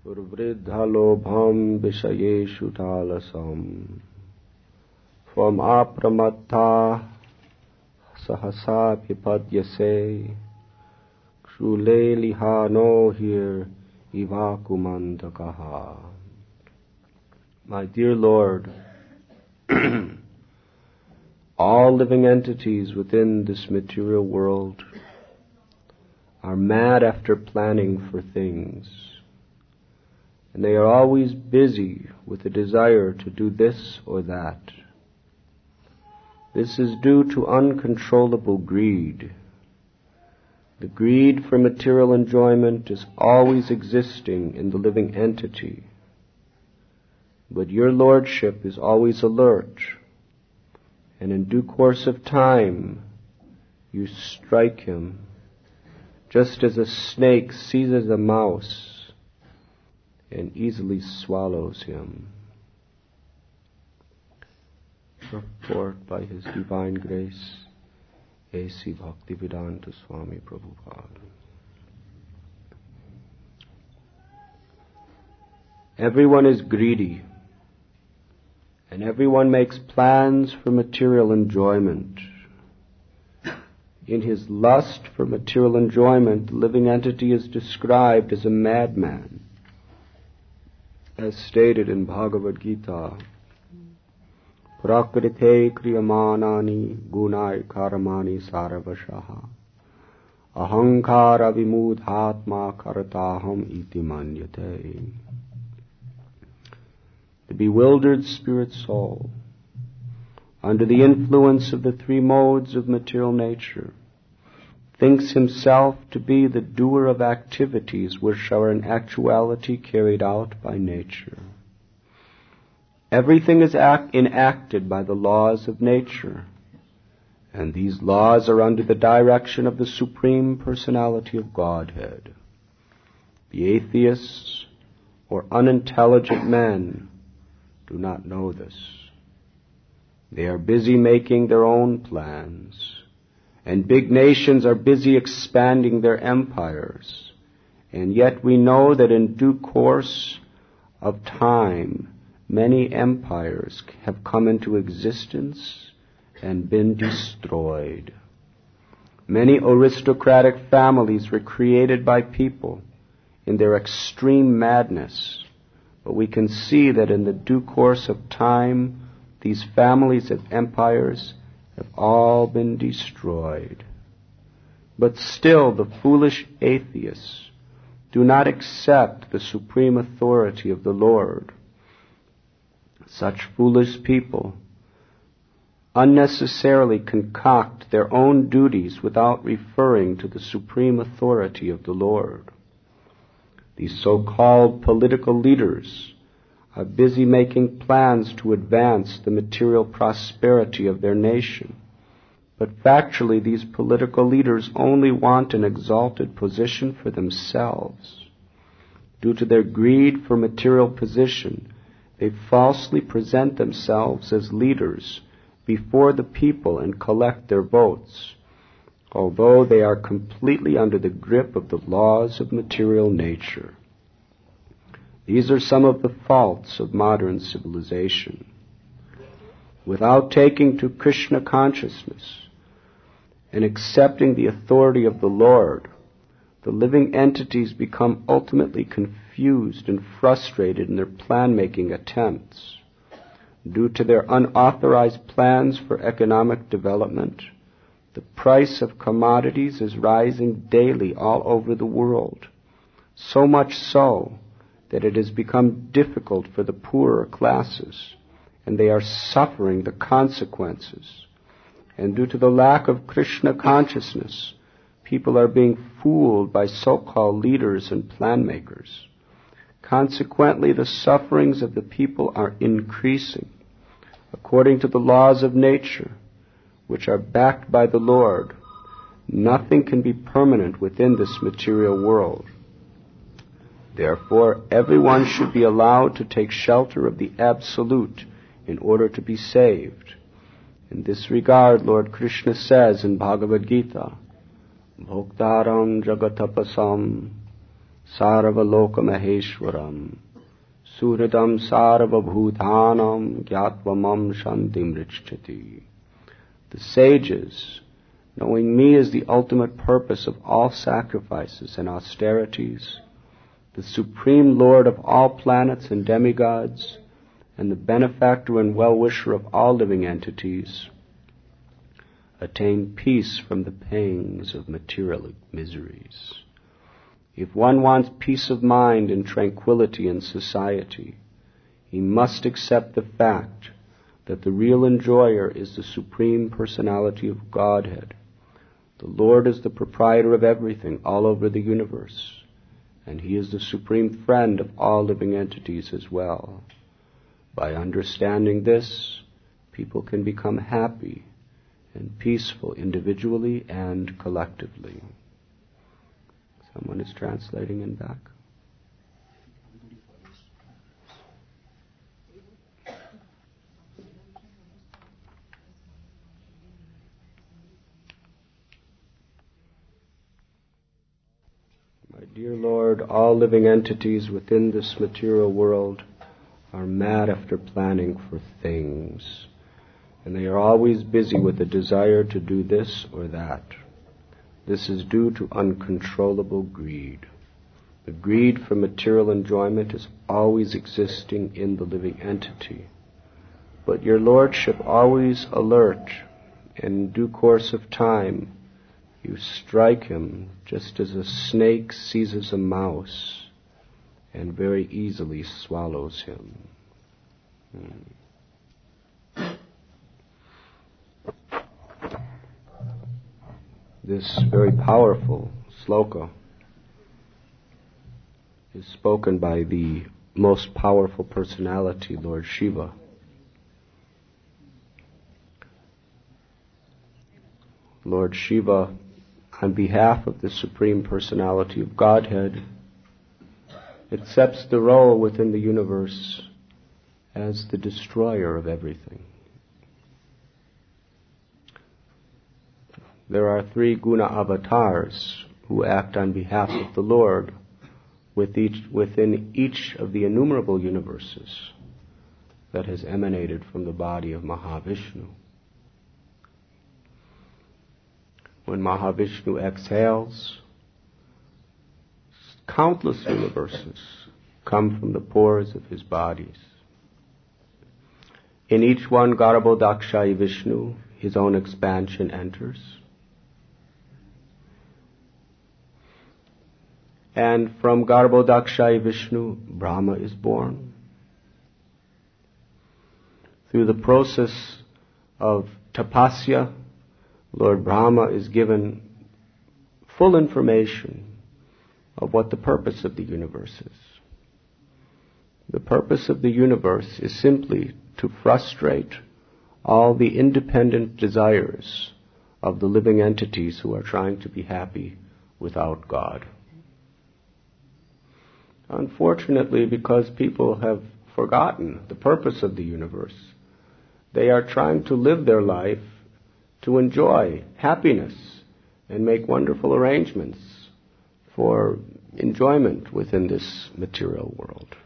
Survriddhalobham vishayeshu talasam From apramattha sahasa pipadyase Kshule lihano hir ivakumandakaha. My dear Lord, all living entities within this material world are mad after planning for things, and they are always busy with the desire to do this or that. This is due to uncontrollable greed. The greed for material enjoyment is always existing in the living entity, but your Lordship is always alert, and in due course of time you strike him, just as a snake seizes a mouse and easily swallows him. Purport by His Divine Grace, A.C. Bhaktivedanta Swami Prabhupada. Everyone is greedy, and everyone makes plans for material enjoyment. In his lust for material enjoyment, the living entity is described as a madman, as stated in Bhagavad Gita. Prakrite kriyamanani gunai karamani saravashaha ahankara vimudhatma karataham iti manyate. The bewildered spirit soul, under the influence of the three modes of material nature, thinks himself to be the doer of activities which are in actuality carried out by nature. Everything is enacted by the laws of nature, and these laws are under the direction of the Supreme Personality of Godhead. The atheists or unintelligent men do not know this. They are busy making their own plans, and big nations are busy expanding their empires, and yet we know that in due course of time many empires have come into existence and been destroyed. Many aristocratic families were created by people in their extreme madness, but we can see that in the due course of time, these families of empires have all been destroyed. But still the foolish atheists do not accept the supreme authority of the Lord. Such foolish people unnecessarily concoct their own duties without referring to the supreme authority of the Lord. These so-called political leaders are busy making plans to advance the material prosperity of their nation. But factually, these political leaders only want an exalted position for themselves. Due to their greed for material position, they falsely present themselves as leaders before the people and collect their votes, although they are completely under the grip of the laws of material nature. These are some of the faults of modern civilization. Without taking to Krishna consciousness and accepting the authority of the Lord, the living entities become ultimately confused and frustrated in their plan-making attempts. Due to their unauthorized plans for economic development, the price of commodities is rising daily all over the world, so much so that it has become difficult for the poorer classes, and they are suffering the consequences. And due to the lack of Krishna consciousness, people are being fooled by so-called leaders and plan makers. Consequently, the sufferings of the people are increasing. According to the laws of nature, which are backed by the Lord, nothing can be permanent within this material world. Therefore, everyone should be allowed to take shelter of the Absolute in order to be saved. In this regard, Lord Krishna says in Bhagavad Gita, Bhoktaram jagatapasam Sarvaloka Maheshwaram Suhridam Sarvabhutanam Gyatva Shantim Richchati. The sages, knowing me as the ultimate purpose of all sacrifices and austerities, the supreme lord of all planets and demigods, and the benefactor and well-wisher of all living entities, attain peace from the pangs of material miseries. If one wants peace of mind and tranquility in society, he must accept the fact that the real enjoyer is the Supreme Personality of Godhead. The Lord is the proprietor of everything all over the universe, and He is the supreme friend of all living entities as well. By understanding this, people can become happy and peaceful individually and collectively. Someone is translating in back. My dear Lord, all living entities within this material world are mad after planning for things, and they are always busy with a desire to do this or that. This is due to uncontrollable greed. The greed for material enjoyment is always existing in the living entity. But your Lordship, always alert, in due course of time, you strike him just as a snake seizes a mouse and very easily swallows him. This very powerful sloka is spoken by the most powerful personality, Lord Shiva. Lord Shiva, on behalf of the Supreme Personality of Godhead, accepts the role within the universe as the destroyer of everything. There are 3 guna avatars who act on behalf of the Lord within each of the innumerable universes that has emanated from the body of Mahavishnu. When Mahavishnu exhales, countless universes come from the pores of his bodies. In each one, Garbhodakshaya Vishnu, his own expansion enters. And from Garbhodakshaya Vishnu, Brahma is born. Through the process of tapasya, Lord Brahma is given full information of what the purpose of the universe is. The purpose of the universe is simply to frustrate all the independent desires of the living entities who are trying to be happy without God. Unfortunately, because people have forgotten the purpose of the universe, they are trying to live their life to enjoy happiness and make wonderful arrangements for enjoyment within this material world.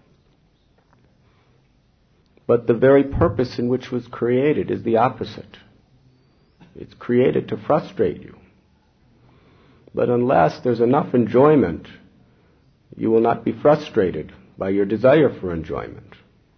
But the very purpose in which it was created is the opposite. It's created to frustrate you. But unless there's enough enjoyment, you will not be frustrated by your desire for enjoyment.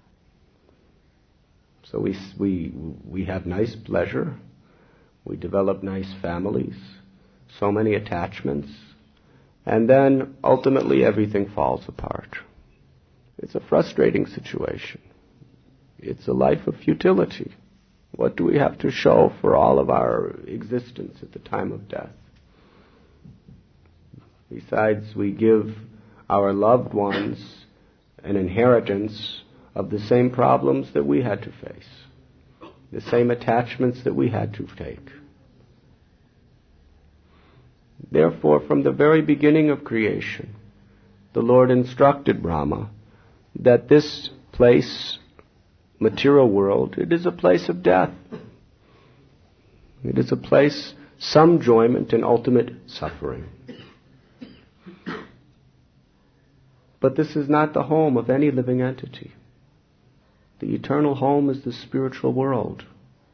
So we have nice pleasure, we develop nice families, so many attachments, and then ultimately everything falls apart. It's a frustrating situation. It's a life of futility. What do we have to show for all of our existence at the time of death? Besides, we give our loved ones an inheritance of the same problems that we had to face, the same attachments that we had to take. Therefore, from the very beginning of creation, the Lord instructed Brahma that this place, material world, it is a place of death. It is a place, some enjoyment and ultimate suffering. But this is not the home of any living entity. The eternal home is the spiritual world.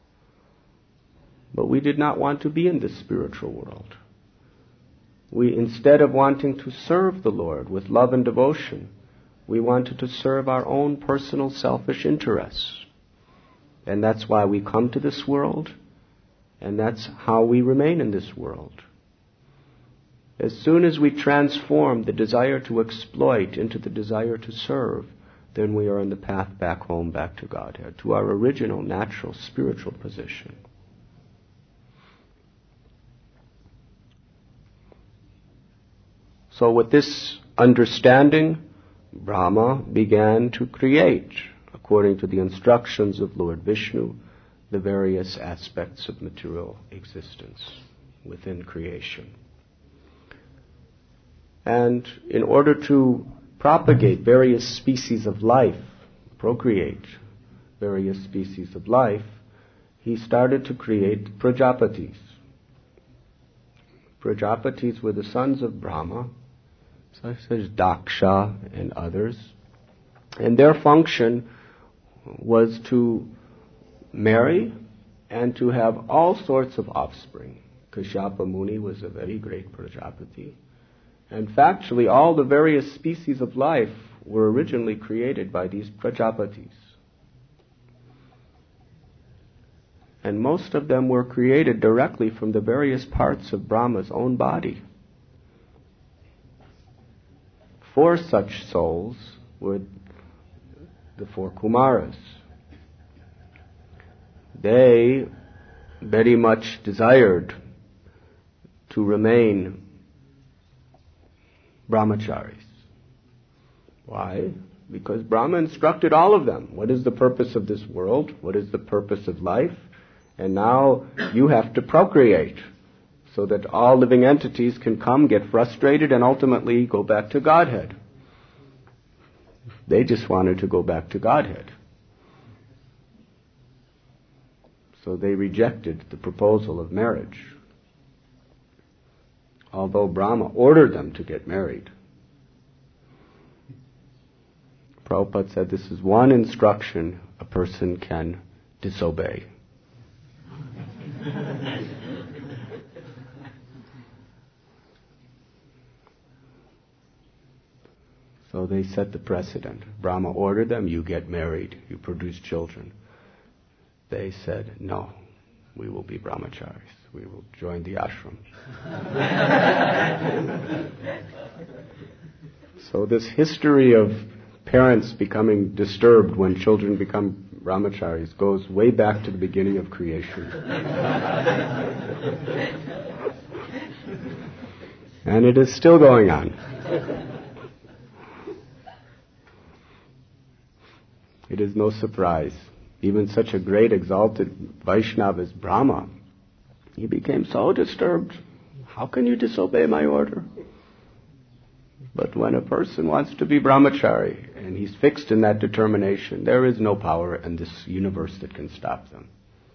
But we did not want to be in this spiritual world. We, instead of wanting to serve the Lord with love and devotion, we wanted to serve our own personal selfish interests. And that's why we come to this world, and that's how we remain in this world. As soon as we transform the desire to exploit into the desire to serve, then we are on the path back home, back to Godhead, to our original, natural, spiritual position. So with this understanding, Brahma began to create, according to the instructions of Lord Vishnu, the various aspects of material existence within creation. And in order to propagate various species of life, procreate various species of life, he started to create Prajapatis. Prajapatis were the sons of Brahma, such as Daksha and others. And their function was to marry and to have all sorts of offspring. Kashyapa Muni was a very great Prajapati. And factually, all the various species of life were originally created by these Prajapatis. And most of them were created directly from the various parts of Brahma's own body. 4 such souls were the 4 Kumaras. They very much desired to remain brahmacharis. Why? Because Brahma instructed all of them. What is the purpose of this world? What is the purpose of life? And now you have to procreate so that all living entities can come, get frustrated, and ultimately go back to Godhead. They just wanted to go back to Godhead. So they rejected the proposal of marriage. Although Brahma ordered them to get married. Prabhupada said this is one instruction a person can disobey. So they set the precedent. Brahma ordered them, you get married, you produce children. They said, no, we will be brahmacharis. We will join the ashram. So this history of parents becoming disturbed when children become brahmacharis goes way back to the beginning of creation. And it is still going on. It is no surprise. Even such a great exalted Vaishnava as Brahma, he became so disturbed. How can you disobey my order? But when a person wants to be brahmachari and he's fixed in that determination, there is no power in this universe that can stop them.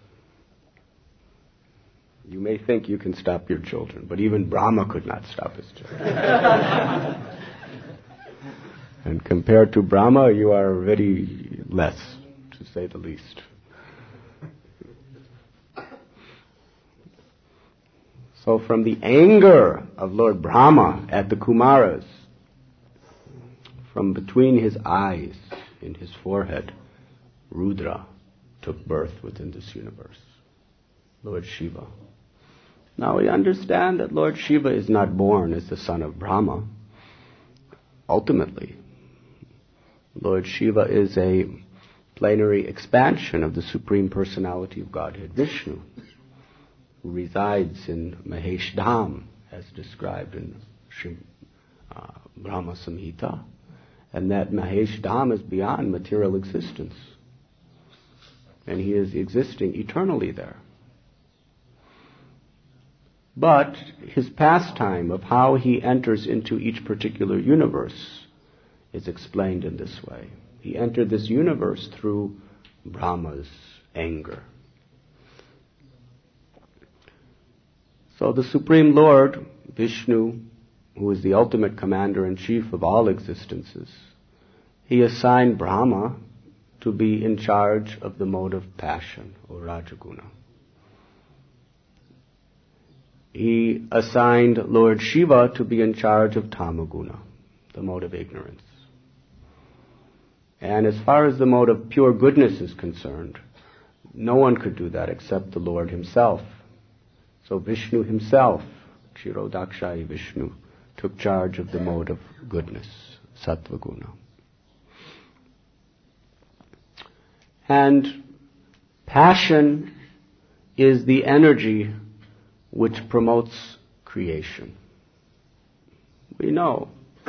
You may think you can stop your children, but even Brahma could not stop his children. And compared to Brahma, you are very less, to say the least. So from the anger of Lord Brahma at the Kumaras, from between his eyes, in his forehead, Rudra took birth within this universe. Lord Shiva. Now we understand that Lord Shiva is not born as the son of Brahma. Ultimately, Lord Shiva is a plenary expansion of the Supreme Personality of Godhead, Vishnu, who resides in Mahesh Dham, as described in Brahma Samhita. And that Mahesh Dham is beyond material existence. And he is existing eternally there. But his pastime of how he enters into each particular universe is explained in this way. He entered this universe through Brahma's anger. So the Supreme Lord, Vishnu, who is the ultimate commander-in-chief of all existences, he assigned Brahma to be in charge of the mode of passion, or Rajaguna. He assigned Lord Shiva to be in charge of Tamaguna, the mode of ignorance. And as far as the mode of pure goodness is concerned, no one could do that except the Lord himself. So Vishnu himself, Kshirodakshai Vishnu, took charge of the mode of goodness, Sattvaguna. And passion is the energy which promotes creation. We know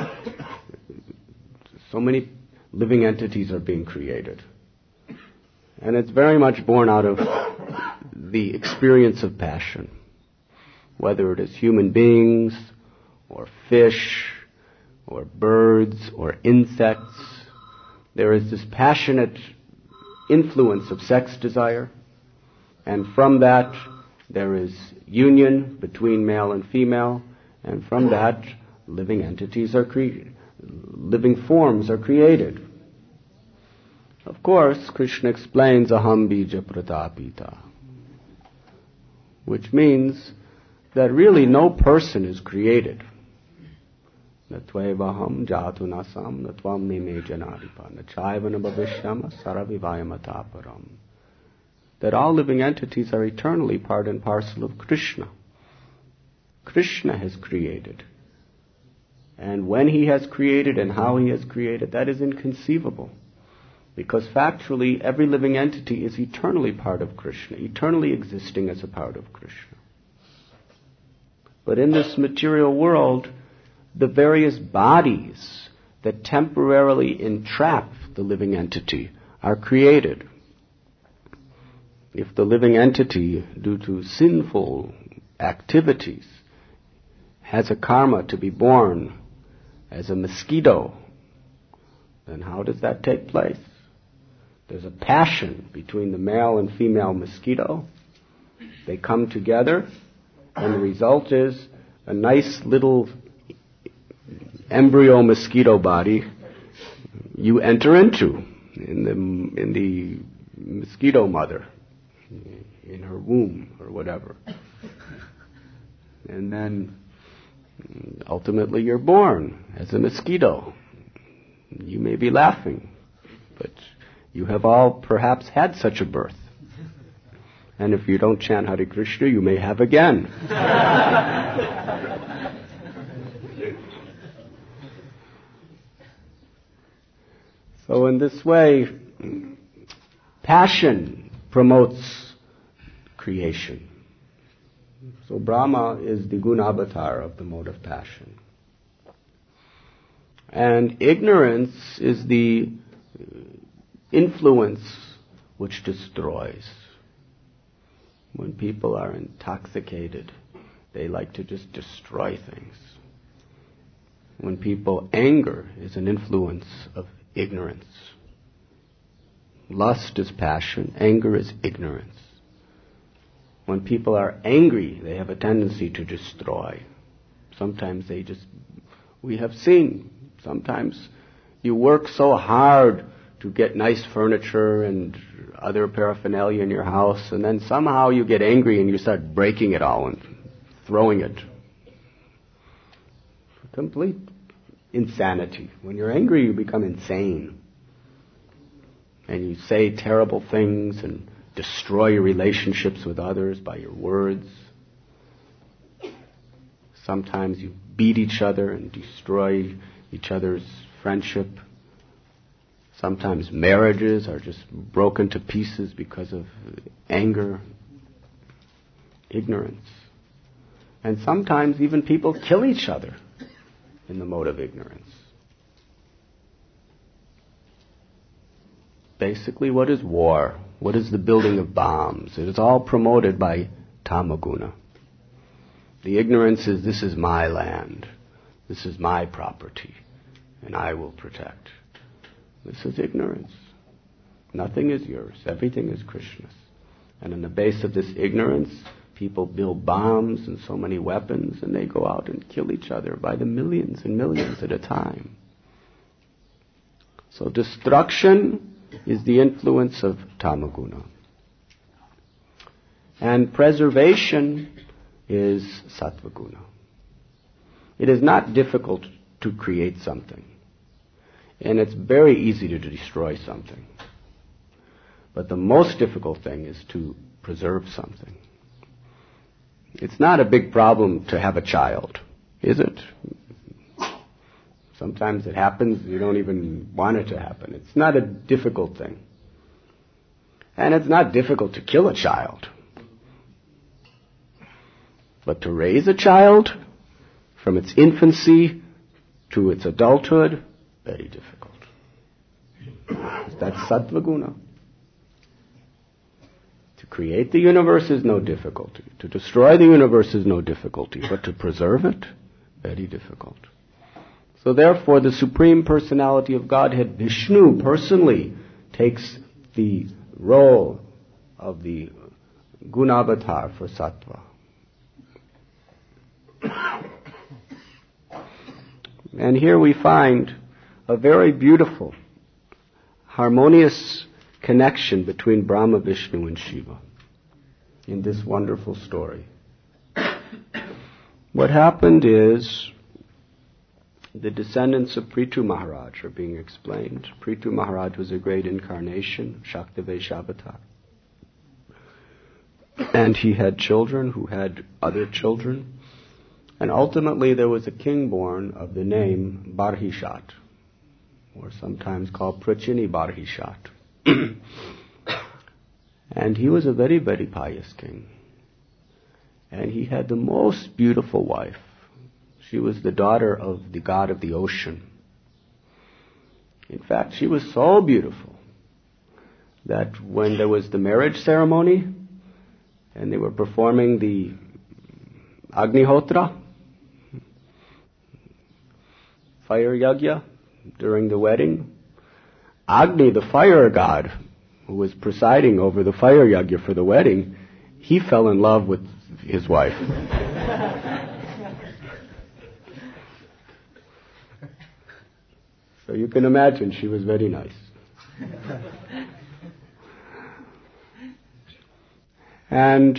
so many living entities are being created. And it's very much born out of the experience of passion. Whether it is human beings, or fish, or birds, or insects, there is this passionate influence of sex desire, and from that there is union between male and female, and from that living entities are living forms are created. Of course, Krishna explains aham bija pratapita, which means that really no person is created. Natvevaham jatu nasam natvam nime janadipa nachayvana bhavishyama saravivayamataparam. That all living entities are eternally part and parcel of Krishna. Krishna has created. And when he has created and how he has created, that is inconceivable. Because factually, every living entity is eternally part of Krishna, eternally existing as a part of Krishna. But in this material world, the various bodies that temporarily entrap the living entity are created. If the living entity, due to sinful activities, has a karma to be born as a mosquito, then how does that take place? There's a passion between the male and female mosquito. They come together, and the result is a nice little embryo mosquito body you enter into in the mosquito mother, in her womb or whatever. And then ultimately you're born as a mosquito. You may be laughing, but you have all perhaps had such a birth. And if you don't chant Hare Krishna, you may have again. So in this way, passion promotes creation. So Brahma is the Gunavatar of the mode of passion. And ignorance is the influence which destroys. When people are intoxicated, they like to just destroy things. When people, anger is an influence of ignorance. Lust is passion, anger is ignorance. When people are angry, they have a tendency to destroy. Sometimes we have seen, sometimes you work so hard to get nice furniture and other paraphernalia in your house, and then somehow you get angry and you start breaking it all and throwing it. Complete insanity. When you're angry, you become insane. And you say terrible things and destroy your relationships with others by your words. Sometimes you beat each other and destroy each other's friendship. Sometimes marriages are just broken to pieces because of anger, ignorance. And sometimes even people kill each other in the mode of ignorance. Basically, what is war? What is the building of bombs? It is all promoted by tamaguna. The ignorance is, this is my land, this is my property, and I will protect. This is ignorance. Nothing is yours. Everything is Krishna's. And in the base of this ignorance, People build bombs and so many weapons, and they go out and kill each other by the millions and millions at a time. So destruction is the influence of tamaguna. And preservation is sattvaguna. It is not difficult to create something. And it's very easy to destroy something. But the most difficult thing is to preserve something. It's not a big problem to have a child, is it? Sometimes it happens, you don't even want it to happen. It's not a difficult thing. And it's not difficult to kill a child. But to raise a child from its infancy to its adulthood, very difficult. That's sattvaguna. To create the universe is no difficulty. To destroy the universe is no difficulty. But to preserve it, very difficult. So therefore, the Supreme Personality of Godhead, Vishnu, personally takes the role of the Gunavatar for Sattva. And here we find a very beautiful, harmonious connection between Brahma, Vishnu, and Shiva in this wonderful story. What happened is the descendants of Prithu Maharaj are being explained. Prithu Maharaj was a great incarnation, Shaktavesh Avatar. And he had children who had other children. And ultimately there was a king born of the name Barhishat, or sometimes called Prachini Barhishat. And he was a very, very pious king. And he had the most beautiful wife. She was the daughter of the god of the ocean. In fact, she was so beautiful that when there was the marriage ceremony and they were performing the Agnihotra, fire yagya, during the wedding, Agni, the fire god, who was presiding over the fire yagya for the wedding, he fell in love with his wife. So you can imagine she was very nice. And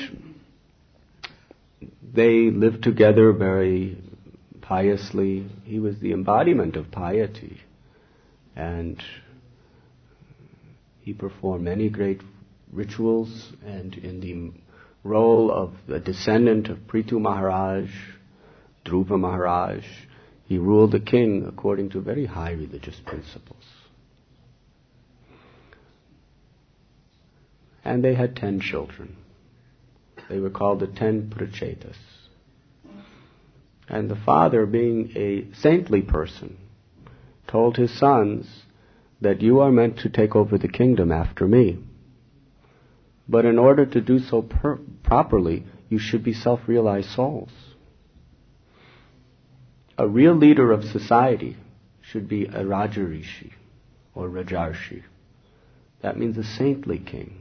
they lived together very piously. He was the embodiment of piety. And he performed many great rituals, and in the role of the descendant of Prithu Maharaj, Dhruva Maharaj, he ruled the king according to very high religious principles. And they had 10 children. They were called the 10 Prachetas. And the father, being a saintly person, told his sons that you are meant to take over the kingdom after me. But in order to do so properly, you should be self-realized souls. A real leader of society should be a Rajarishi or Rajarshi. That means a saintly king.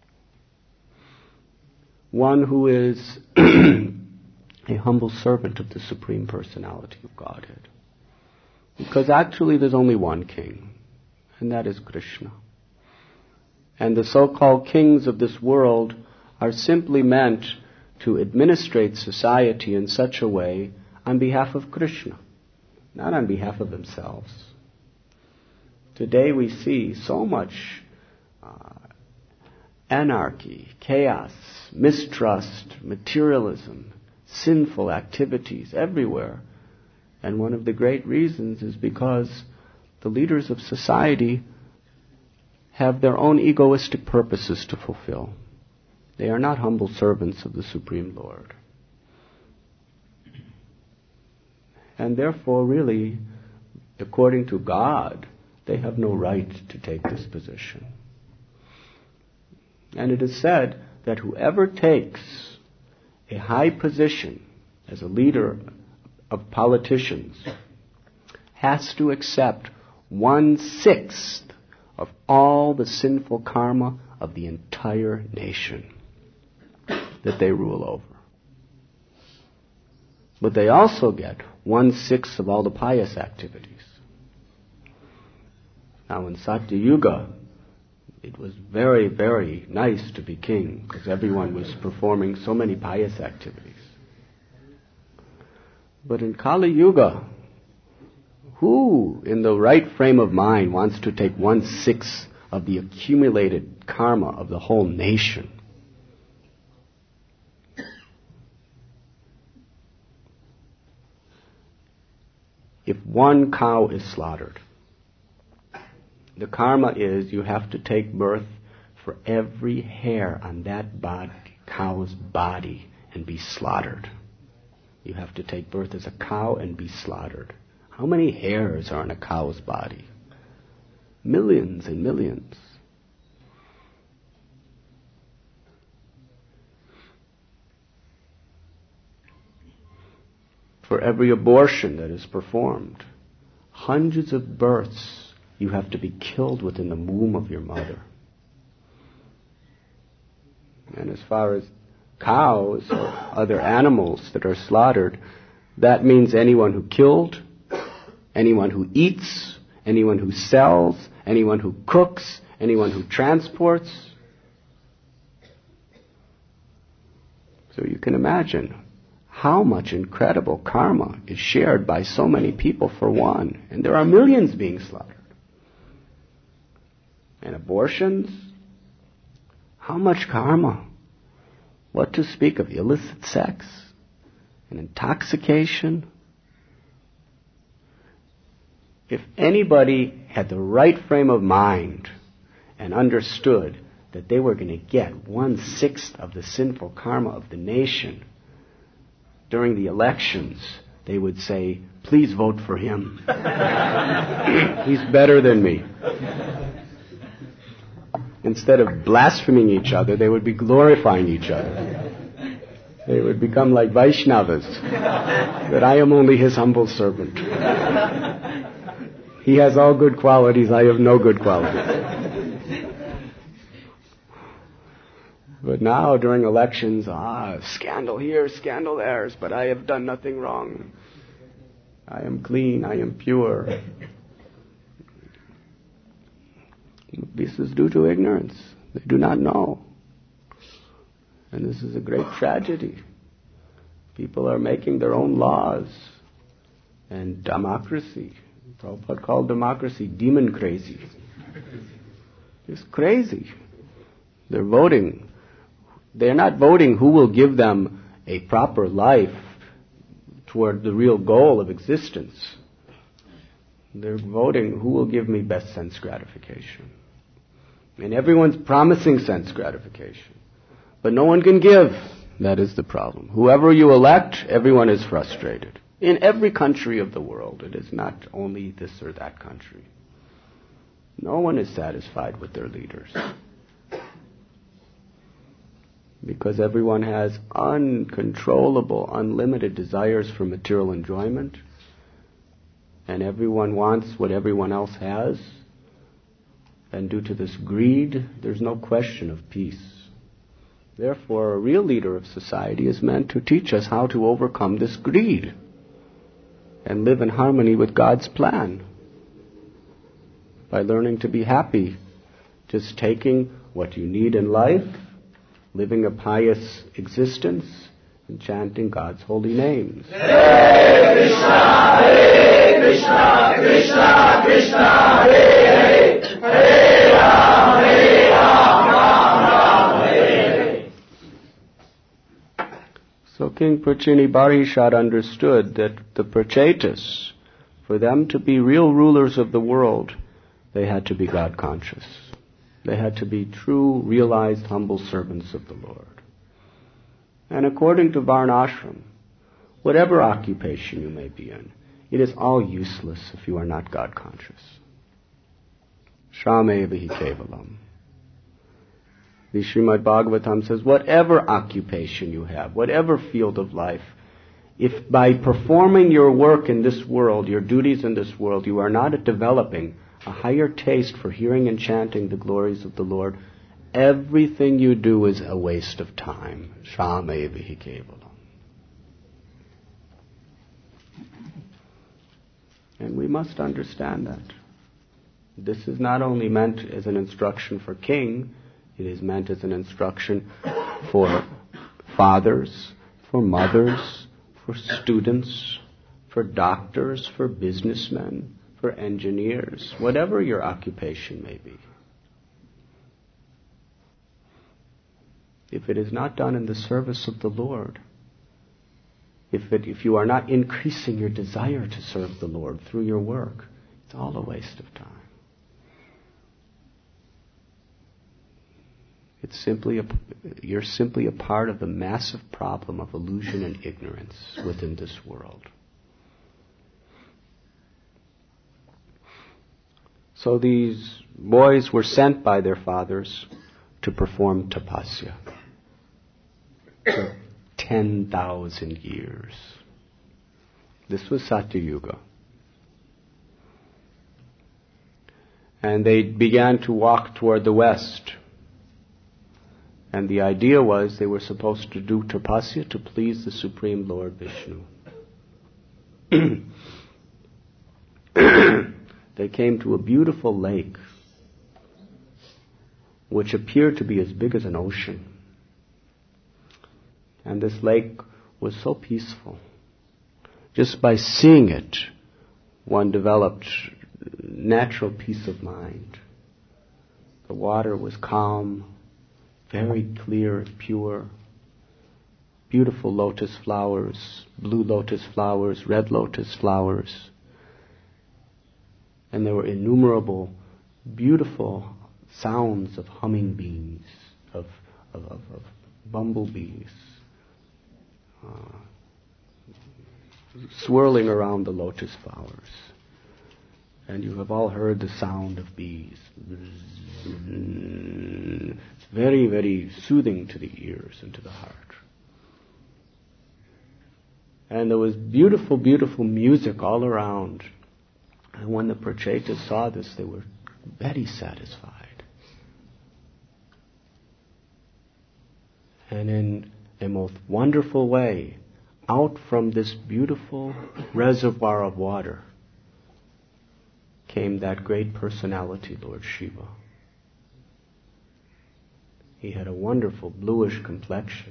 One who is a humble servant of the Supreme Personality of Godhead. Because actually there's only one king, and that is Krishna. And the so-called kings of this world are simply meant to administrate society in such a way on behalf of Krishna, not on behalf of themselves. Today we see so much anarchy, chaos, mistrust, materialism, sinful activities everywhere. And one of the great reasons is because the leaders of society have their own egoistic purposes to fulfill. They are not humble servants of the Supreme Lord. And therefore, really, according to God, they have no right to take this position. And it is said that whoever takes a high position as a leader of politicians has to accept 1/6 of all the sinful karma of the entire nation. that they rule over. But they also get 1/6 of all the pious activities. Now in Satya Yuga, it was very, very nice to be king because everyone was performing so many pious activities. But in Kali Yuga, who in the right frame of mind wants to take 1/6 of the accumulated karma of the whole nation? If one cow is slaughtered, the karma is you have to take birth for every hair on that cow's body and be slaughtered. You have to take birth as a cow and be slaughtered. How many hairs are on a cow's body? Millions and millions. For every abortion that is performed, hundreds of births, you have to be killed within the womb of your mother. And as far as cows or other animals that are slaughtered, that means anyone who killed, anyone who eats, anyone who sells, anyone who cooks, anyone who transports. So you can imagine how much incredible karma is shared by so many people for one. And there are millions being slaughtered. And abortions, how much karma? What to speak of illicit sex and intoxication? If anybody had the right frame of mind and understood that they were going to get 1/6 of the sinful karma of the nation during the elections, they would say, please vote for him. He's better than me. Instead of blaspheming each other, they would be glorifying each other. They would become like Vaishnavas, that I am only his humble servant. He has all good qualities, I have no good qualities. But now, during elections, scandal here, scandal there, but I have done nothing wrong. I am clean, I am pure. This is due to ignorance. They do not know. And this is a great tragedy. People are making their own laws. And democracy, Prabhupada called democracy demon crazy. It's crazy. They're voting. They're not voting who will give them a proper life toward the real goal of existence. They're voting who will give me best sense gratification. And everyone's promising sense gratification. But no one can give. That is the problem. Whoever you elect, everyone is frustrated. In every country of the world. It is not only this or that country. No one is satisfied with their leaders. Because everyone has uncontrollable, unlimited desires for material enjoyment. And everyone wants what everyone else has. And due to this greed, there's no question of peace. Therefore, a real leader of society is meant to teach us how to overcome this greed and live in harmony with God's plan by learning to be happy, just taking what you need in life, living a pious existence, and chanting God's holy names. Hare Krishna, Krishna Krishna, Hare Hare, Hare Ram, Ram Ram, Hare Hare. So King Prachini Barishad understood that the Prachetas, for them to be real rulers of the world, they had to be God conscious. They had to be true, realized, humble servants of the Lord. And according to Varnashram, whatever occupation you may be in, it is all useless if you are not God conscious. Shramevahi kevalam. The Srimad Bhagavatam says, whatever occupation you have, whatever field of life, if by performing your work in this world, your duties in this world, you are not developing a higher taste for hearing and chanting the glories of the Lord, everything you do is a waste of time. Shamaevi hi kevalam. And we must understand that. This is not only meant as an instruction for king, it is meant as an instruction for fathers, for mothers, for students, for doctors, for businessmen, for engineers, whatever your occupation may be. If it is not done in the service of the Lord, if you are not increasing your desire to serve the Lord through your work, it's all a waste of time. You're simply a part of the massive problem of illusion and ignorance within this world. So these boys were sent by their fathers to perform tapasya for 10,000 years. This was Satya Yuga. And they began to walk toward the west. And the idea was they were supposed to do tapasya to please the Supreme Lord Vishnu. They came to a beautiful lake, which appeared to be as big as an ocean. And this lake was so peaceful. Just by seeing it, one developed natural peace of mind. The water was calm, very clear and pure. Beautiful lotus flowers, blue lotus flowers, red lotus flowers. And there were innumerable beautiful sounds of hummingbees, of bumblebees, swirling around the lotus flowers. And you have all heard the sound of bees. It's very, very soothing to the ears and to the heart. And there was beautiful, beautiful music all around. And when the Prachetas saw this, they were very satisfied. And in a most wonderful way, out from this beautiful reservoir of water came that great personality, Lord Shiva. He had a wonderful bluish complexion.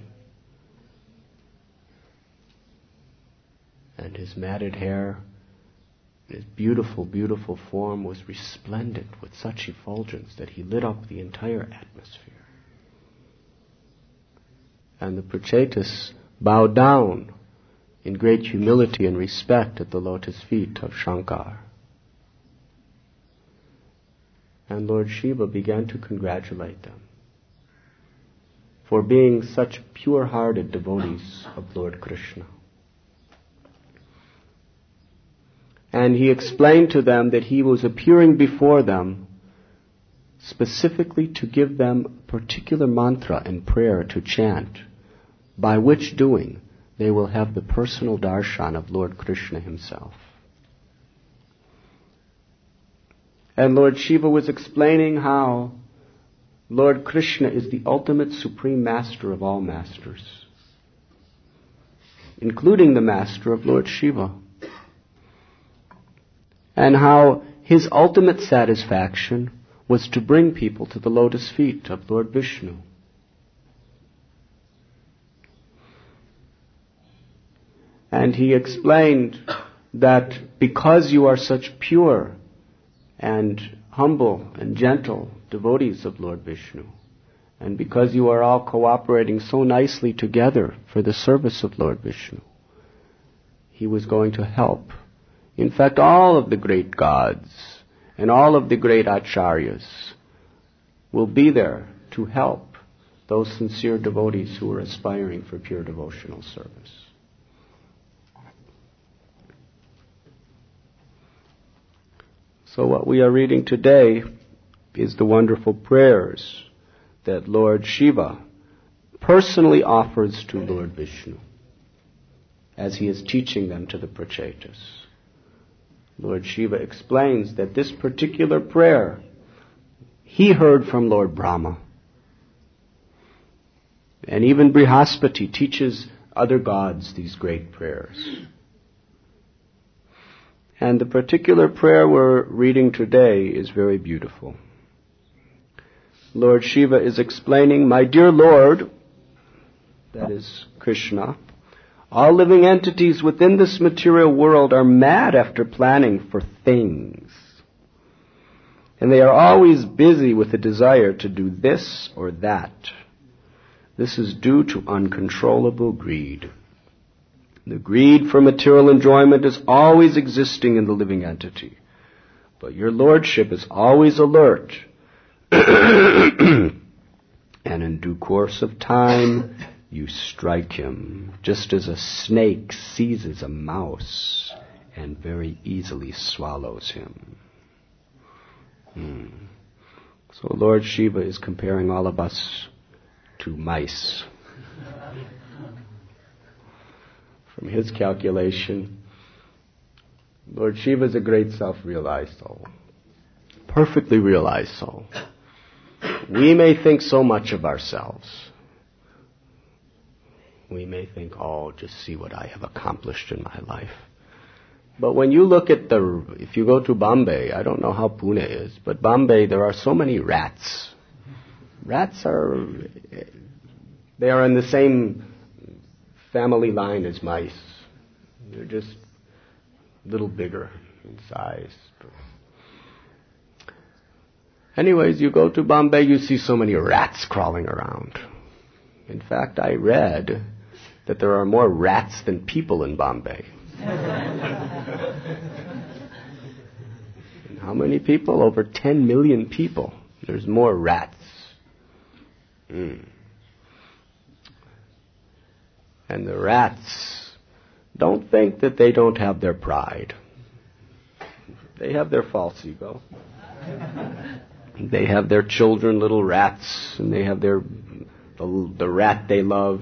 And his matted hair, his beautiful, beautiful form was resplendent with such effulgence that he lit up the entire atmosphere. And the Prachetas bowed down in great humility and respect at the lotus feet of Shankar. And Lord Shiva began to congratulate them for being such pure-hearted devotees of Lord Krishna. And he explained to them that he was appearing before them specifically to give them a particular mantra and prayer to chant, by which doing they will have the personal darshan of Lord Krishna himself. And Lord Shiva was explaining how Lord Krishna is the ultimate supreme master of all masters, including the master of Lord Shiva. And how his ultimate satisfaction was to bring people to the lotus feet of Lord Vishnu. And he explained that because you are such pure and humble and gentle devotees of Lord Vishnu, and because you are all cooperating so nicely together for the service of Lord Vishnu, he was going to help. In fact, all of the great gods and all of the great acharyas will be there to help those sincere devotees who are aspiring for pure devotional service. So what we are reading today is the wonderful prayers that Lord Shiva personally offers to Lord Vishnu as he is teaching them to the Prachetas. Lord Shiva explains that this particular prayer he heard from Lord Brahma, And even Brihaspati teaches other gods these great prayers. And the particular prayer we're reading today is very beautiful. Lord Shiva is explaining, my dear Lord, that is Krishna, all living entities within this material world are mad after planning for things. And they are always busy with the desire to do this or that. This is due to uncontrollable greed. The greed for material enjoyment is always existing in the living entity. But your Lordship is always alert. And in due course of time, you strike him, just as a snake seizes a mouse and very easily swallows him. So Lord Shiva is comparing all of us to mice. From his calculation, Lord Shiva is a great self-realized soul, perfectly realized soul. We may think so much of ourselves. We may think, oh, just see what I have accomplished in my life. But when you look at if you go to Bombay, I don't know how Pune is, but Bombay, there are so many rats. Rats they are in the same family line as mice. They're just a little bigger in size. Anyways, you go to Bombay, you see so many rats crawling around. In fact, I read that there are more rats than people in Bombay. And how many people? Over 10 million people. There's more rats. And the rats don't think that they don't have their pride. They have their false ego. They have their children, little rats, and they have the rat they love.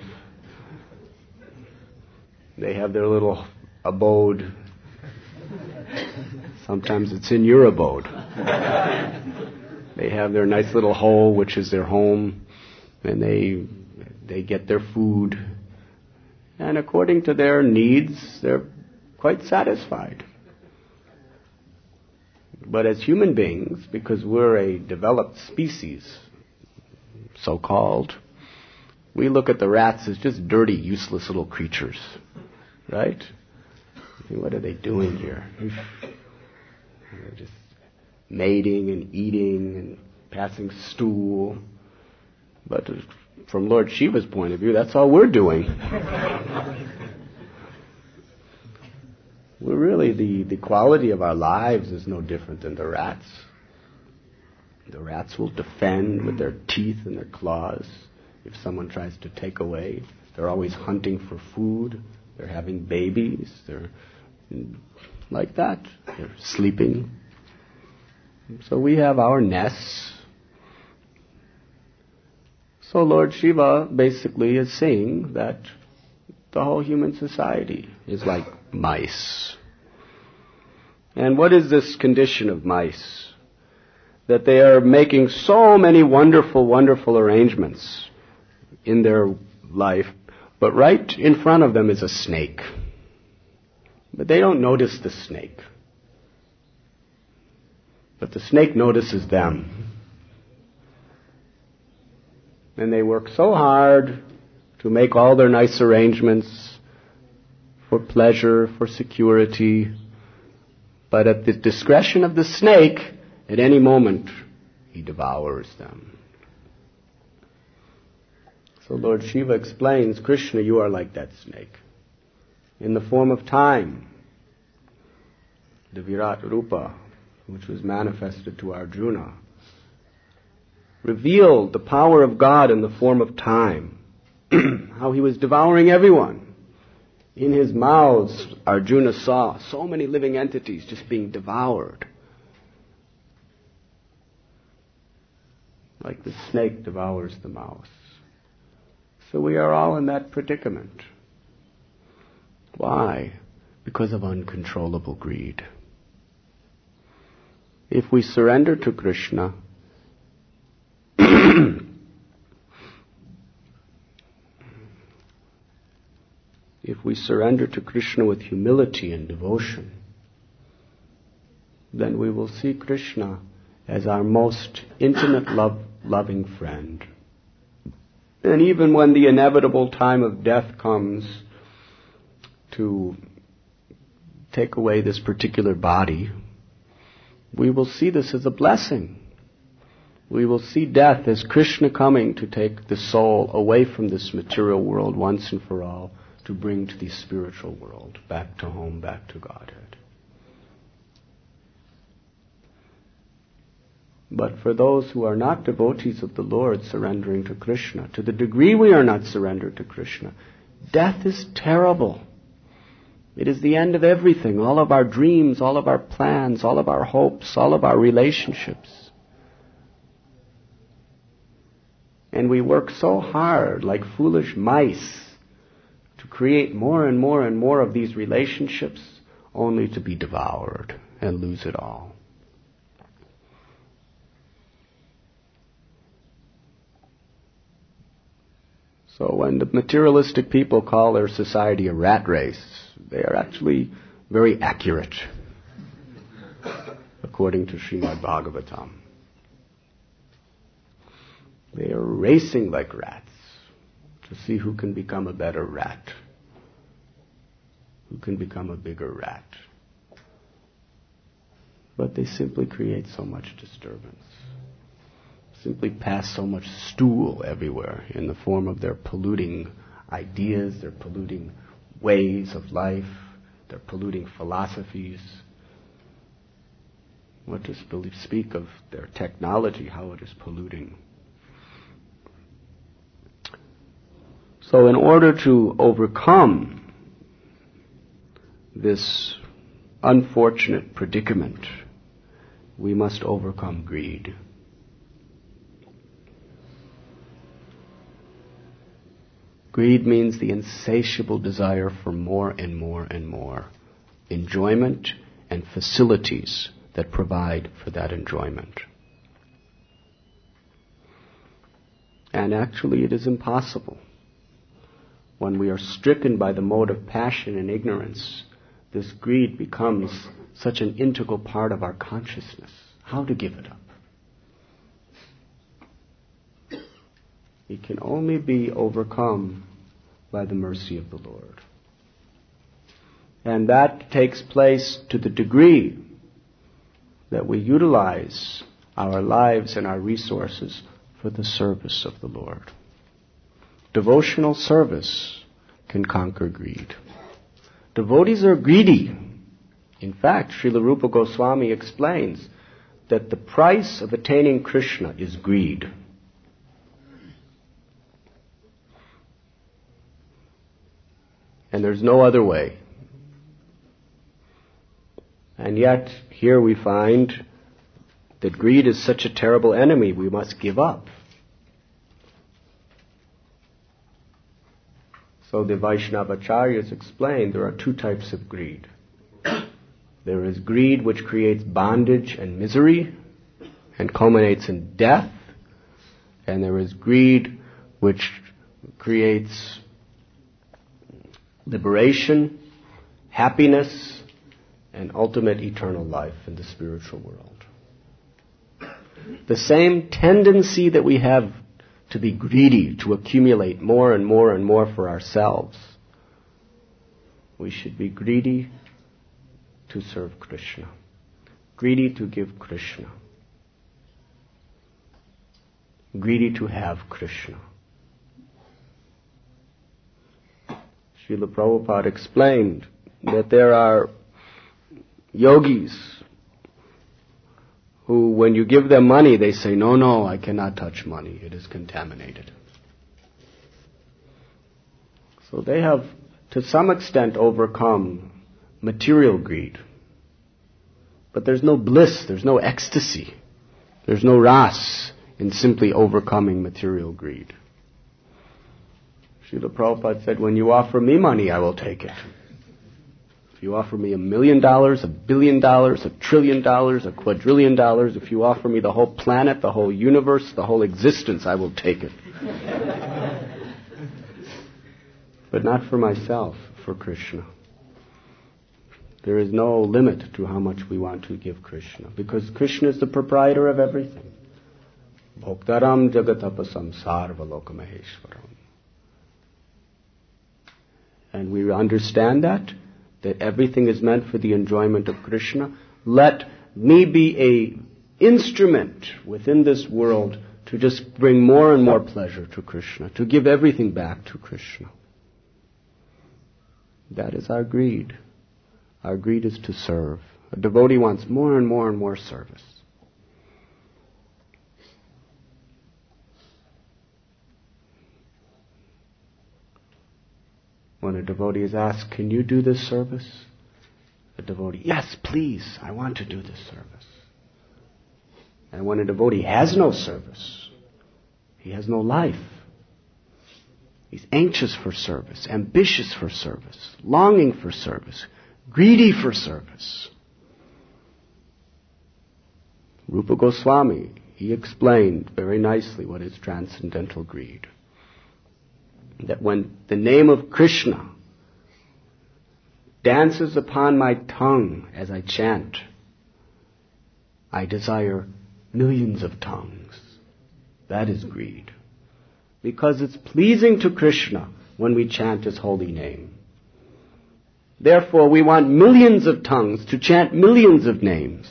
They have their little abode. Sometimes it's in your abode. They have their nice little hole, which is their home, and they get their food. And according to their needs, they're quite satisfied. But as human beings, because we're a developed species, so-called, we look at the rats as just dirty, useless little creatures. Right? What are they doing here? They're just mating and eating and passing stool. But from Lord Shiva's point of view, that's all we're doing. We're really, the quality of our lives is no different than the rats. The rats will defend with their teeth and their claws if someone tries to take away. They're always hunting for food. They're having babies. They're like that. They're sleeping. So we have our nests. So Lord Shiva basically is saying that the whole human society is like mice. And what is this condition of mice? That they are making so many wonderful, wonderful arrangements in their life, but right in front of them is a snake. But they don't notice the snake. But the snake notices them. And they work so hard to make all their nice arrangements for pleasure, for security. But at the discretion of the snake, at any moment, he devours them. So Lord Shiva explains, Krishna, you are like that snake. In the form of time, the Virat Rupa, which was manifested to Arjuna, revealed the power of God in the form of time, how he was devouring everyone. In his mouths, Arjuna saw so many living entities just being devoured, like the snake devours the mouse. So we are all in that predicament. Why? Because of uncontrollable greed. If we surrender to Krishna, if we surrender to Krishna with humility and devotion, then we will see Krishna as our most intimate, loving friend. And even when the inevitable time of death comes to take away this particular body, we will see this as a blessing. We will see death as Krishna coming to take the soul away from this material world once and for all, to bring to the spiritual world, back to home, back to Godhead. But for those who are not devotees of the Lord surrendering to Krishna, to the degree we are not surrendered to Krishna, death is terrible. It is the end of everything, all of our dreams, all of our plans, all of our hopes, all of our relationships. And we work so hard, like foolish mice, to create more and more and more of these relationships, only to be devoured and lose it all. So when the materialistic people call their society a rat race, they are actually very accurate, according to Srimad Bhagavatam. They are racing like rats to see who can become a better rat, who can become a bigger rat. But they simply create so much disturbance, simply pass so much stool everywhere in the form of their polluting ideas, their polluting ways of life, their polluting philosophies. What to speak of their technology, how it is polluting. So in order to overcome this unfortunate predicament, we must overcome greed. Greed means the insatiable desire for more and more and more enjoyment and facilities that provide for that enjoyment. And actually it is impossible. When we are stricken by the mode of passion and ignorance, this greed becomes such an integral part of our consciousness. How to give it up? It can only be overcome by the mercy of the Lord. And that takes place to the degree that we utilize our lives and our resources for the service of the Lord. Devotional service can conquer greed. Devotees are greedy. In fact, Srila Rupa Goswami explains that the price of attaining Krishna is greed. And there's no other way. And yet, here we find that greed is such a terrible enemy we must give up. So the Vaishnavacharyas explain there are two types of greed. There is greed which creates bondage and misery and culminates in death. And there is greed which creates liberation, happiness, and ultimate eternal life in the spiritual world. The same tendency that we have to be greedy, to accumulate more and more and more for ourselves, we should be greedy to serve Krishna, greedy to give Krishna, greedy to have Krishna. Srila Prabhupada explained that there are yogis who, when you give them money, they say, no, I cannot touch money. It is contaminated. So they have, to some extent, overcome material greed. But there's no bliss, there's no ecstasy, there's no ras in simply overcoming material greed. Srila Prabhupada said, when you offer me money, I will take it. If you offer me $1 million, $1 billion, $1 trillion, $1 quadrillion, if you offer me the whole planet, the whole universe, the whole existence, I will take it. But not for myself. for Krishna. There is no limit to how much we want to give Krishna, because Krishna is the proprietor of everything. Bhoktaram jagatapasam sarvalokamaheeshwaram. And we understand that everything is meant for the enjoyment of Krishna. Let me be an instrument within this world to just bring more and more pleasure to Krishna, to give everything back to Krishna. That is our greed. Our greed is to serve. A devotee wants more and more and more service. When a devotee is asked, can you do this service? A devotee, yes, please, I want to do this service. And when a devotee has no service, he has no life. He's anxious for service, ambitious for service, longing for service, greedy for service. Rupa Goswami, he explained very nicely what is transcendental greed. That when the name of Krishna dances upon my tongue as I chant, I desire millions of tongues. That is greed. Because it's pleasing to Krishna when we chant His holy name. Therefore, we want millions of tongues to chant millions of names.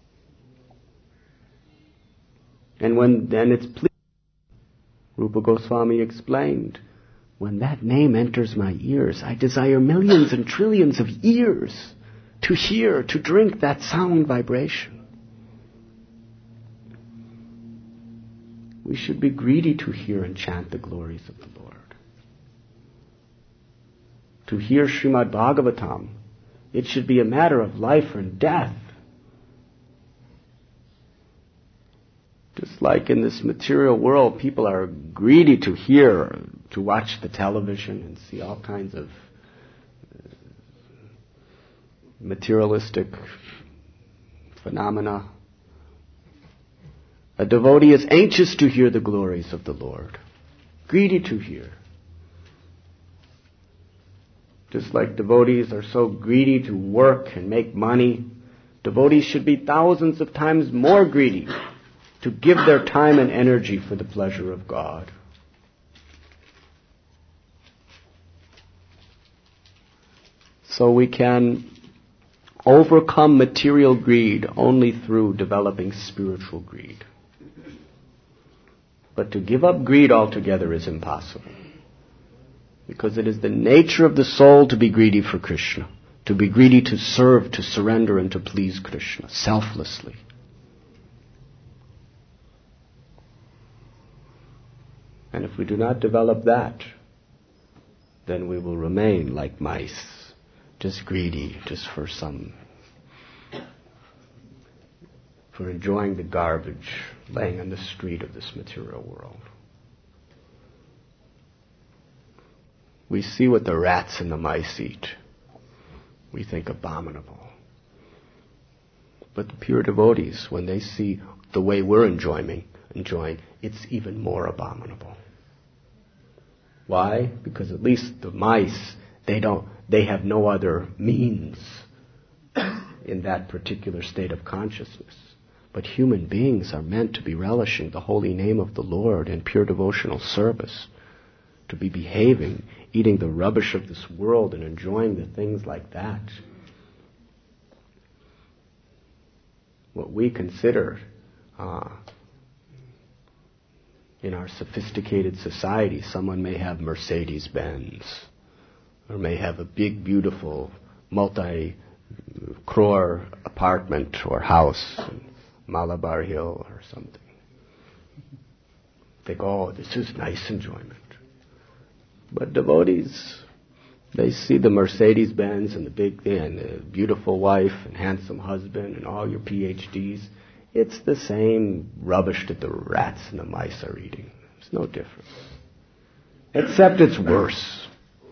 And then it's pleasing. Rupa Goswami explained, when that name enters my ears, I desire millions and trillions of ears to hear, to drink that sound vibration. We should be greedy to hear and chant the glories of the Lord. To hear Srimad Bhagavatam, it should be a matter of life and death. Just like in this material world, people are greedy to hear, to watch the television and see all kinds of materialistic phenomena. A devotee is anxious to hear the glories of the Lord, greedy to hear. Just like devotees are so greedy to work and make money, devotees should be thousands of times more greedy to give their time and energy for the pleasure of God. So we can overcome material greed only through developing spiritual greed. But to give up greed altogether is impossible. Because it is the nature of the soul to be greedy for Krishna, to be greedy to serve, to surrender, and to please Krishna selflessly. And if we do not develop that, then we will remain like mice, just greedy, just for enjoying the garbage laying on the street of this material world. We see what the rats and the mice eat. We think abominable. But the pure devotees, when they see the way we're enjoying, it's even more abominable. Why? Because at least the mice, they have no other means in that particular state of consciousness. But human beings are meant to be relishing the holy name of the Lord in pure devotional service, to be behaving, eating the rubbish of this world and enjoying the things like that. What we consider in our sophisticated society, someone may have Mercedes-Benz, or may have a big, beautiful, multi-crore apartment or house in Malabar Hill or something. Think, oh, this is nice enjoyment. But devotees, they see the Mercedes-Benz and the beautiful wife and handsome husband and all your PhDs. It's the same rubbish that the rats and the mice are eating. There's no difference. Except it's worse.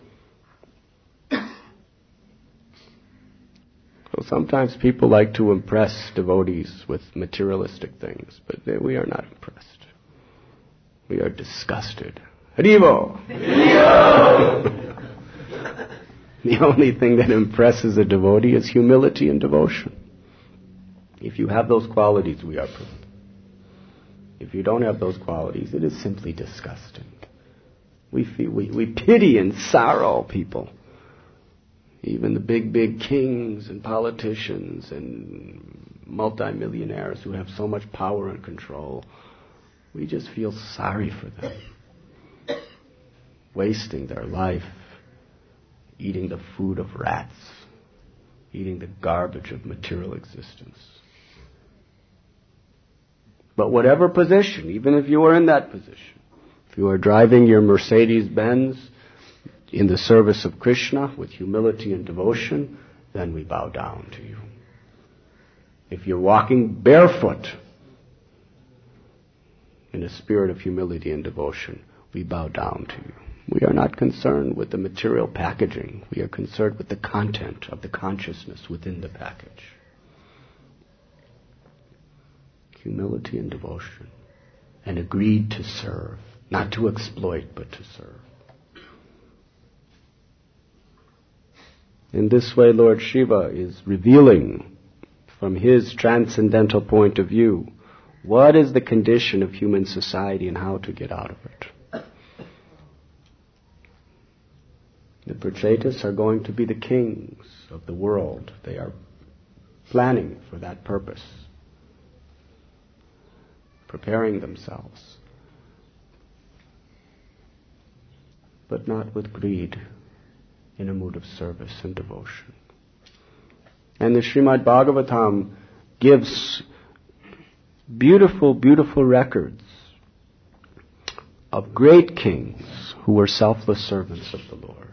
So sometimes people like to impress devotees with materialistic things, but we are not impressed. We are disgusted. Haribo! The only thing that impresses a devotee is humility and devotion. If you have those qualities, we are proof. If you don't have those qualities, it is simply disgusting. We pity and sorrow people. Even the big kings and politicians and multimillionaires who have so much power and control. We just feel sorry for them. Wasting their life, eating the food of rats, eating the garbage of material existence. But whatever position, even if you are in that position, if you are driving your Mercedes-Benz in the service of Krishna with humility and devotion, then we bow down to you. If you're walking barefoot in a spirit of humility and devotion, we bow down to you. We are not concerned with the material packaging. We are concerned with the content of the consciousness within the package. Humility and devotion. And agreed to serve. Not to exploit, but to serve. In this way, Lord Shiva is revealing from his transcendental point of view what is the condition of human society and how to get out of it. The Prachetas are going to be the kings of the world. They are planning for that purpose, preparing themselves, but not with greed, in a mood of service and devotion. And the Srimad Bhagavatam gives beautiful, beautiful records of great kings who were selfless servants of the Lord.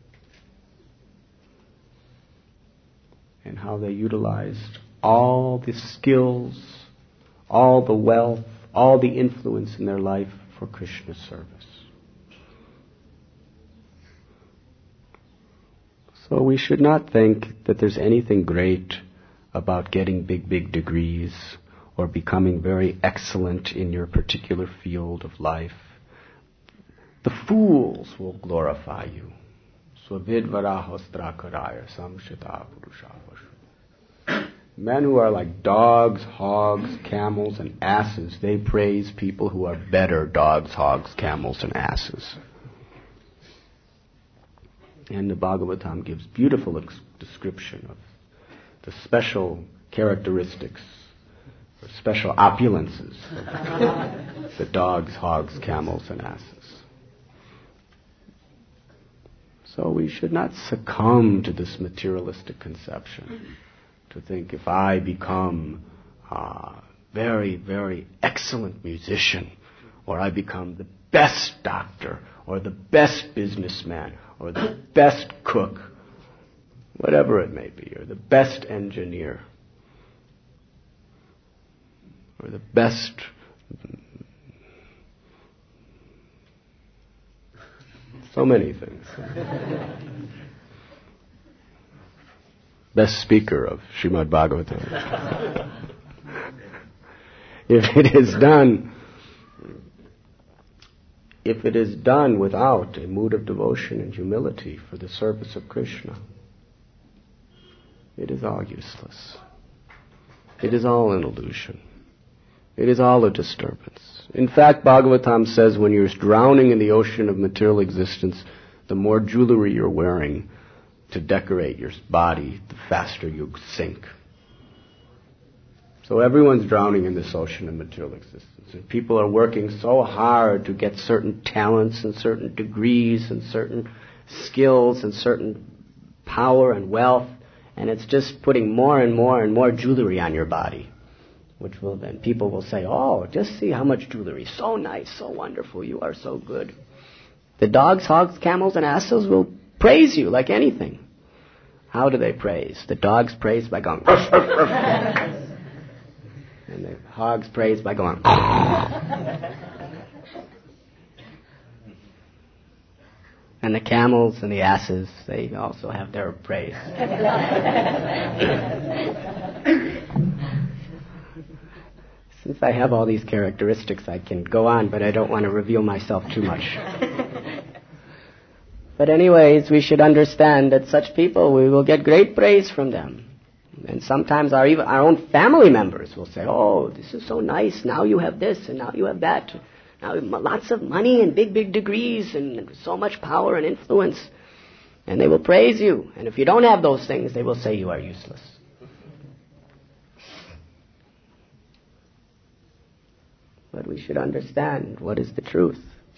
And how they utilized all the skills, all the wealth, all the influence in their life for Krishna's service. So we should not think that there's anything great about getting big degrees or becoming very excellent in your particular field of life. The fools will glorify you. Swavidvarahostrakaraya samshita purushavasu. Men who are like dogs, hogs, camels, and asses, they praise people who are better dogs, hogs, camels, and asses. And the Bhagavatam gives beautiful description of the special characteristics, or special opulences of the dogs, hogs, camels, and asses. So we should not succumb to this materialistic conception, to think if I become a very, very excellent musician, or I become the best doctor, or the best businessman, or the best cook, whatever it may be, or the best engineer, or the best so many things. Best speaker of Srimad Bhagavatam. If it is done without a mood of devotion and humility for the service of Krishna, it is all useless. It is all an illusion. It is all a disturbance. In fact, Bhagavatam says when you're drowning in the ocean of material existence, the more jewelry you're wearing to decorate your body, the faster you sink. So everyone's drowning in this ocean of material existence. And people are working so hard to get certain talents and certain degrees and certain skills and certain power and wealth, and it's just putting more and more and more jewelry on your body. Which will then, people will say, oh, just see how much jewelry. So nice, so wonderful, you are so good. The dogs, hogs, camels, and asses will praise you like anything. How do they praise? The dogs praise by going, ruff, ruff, ruff. And the hogs praise by going, and the camels and the asses, they also have their praise. Since I have all these characteristics, I can go on, but I don't want to reveal myself too much. But anyways, we should understand that such people, we will get great praise from them. And sometimes our own family members will say, oh, this is so nice, now you have this and now you have that. Now lots of money and big degrees and so much power and influence. And they will praise you. And if you don't have those things, they will say you are useless. But we should understand what is the truth.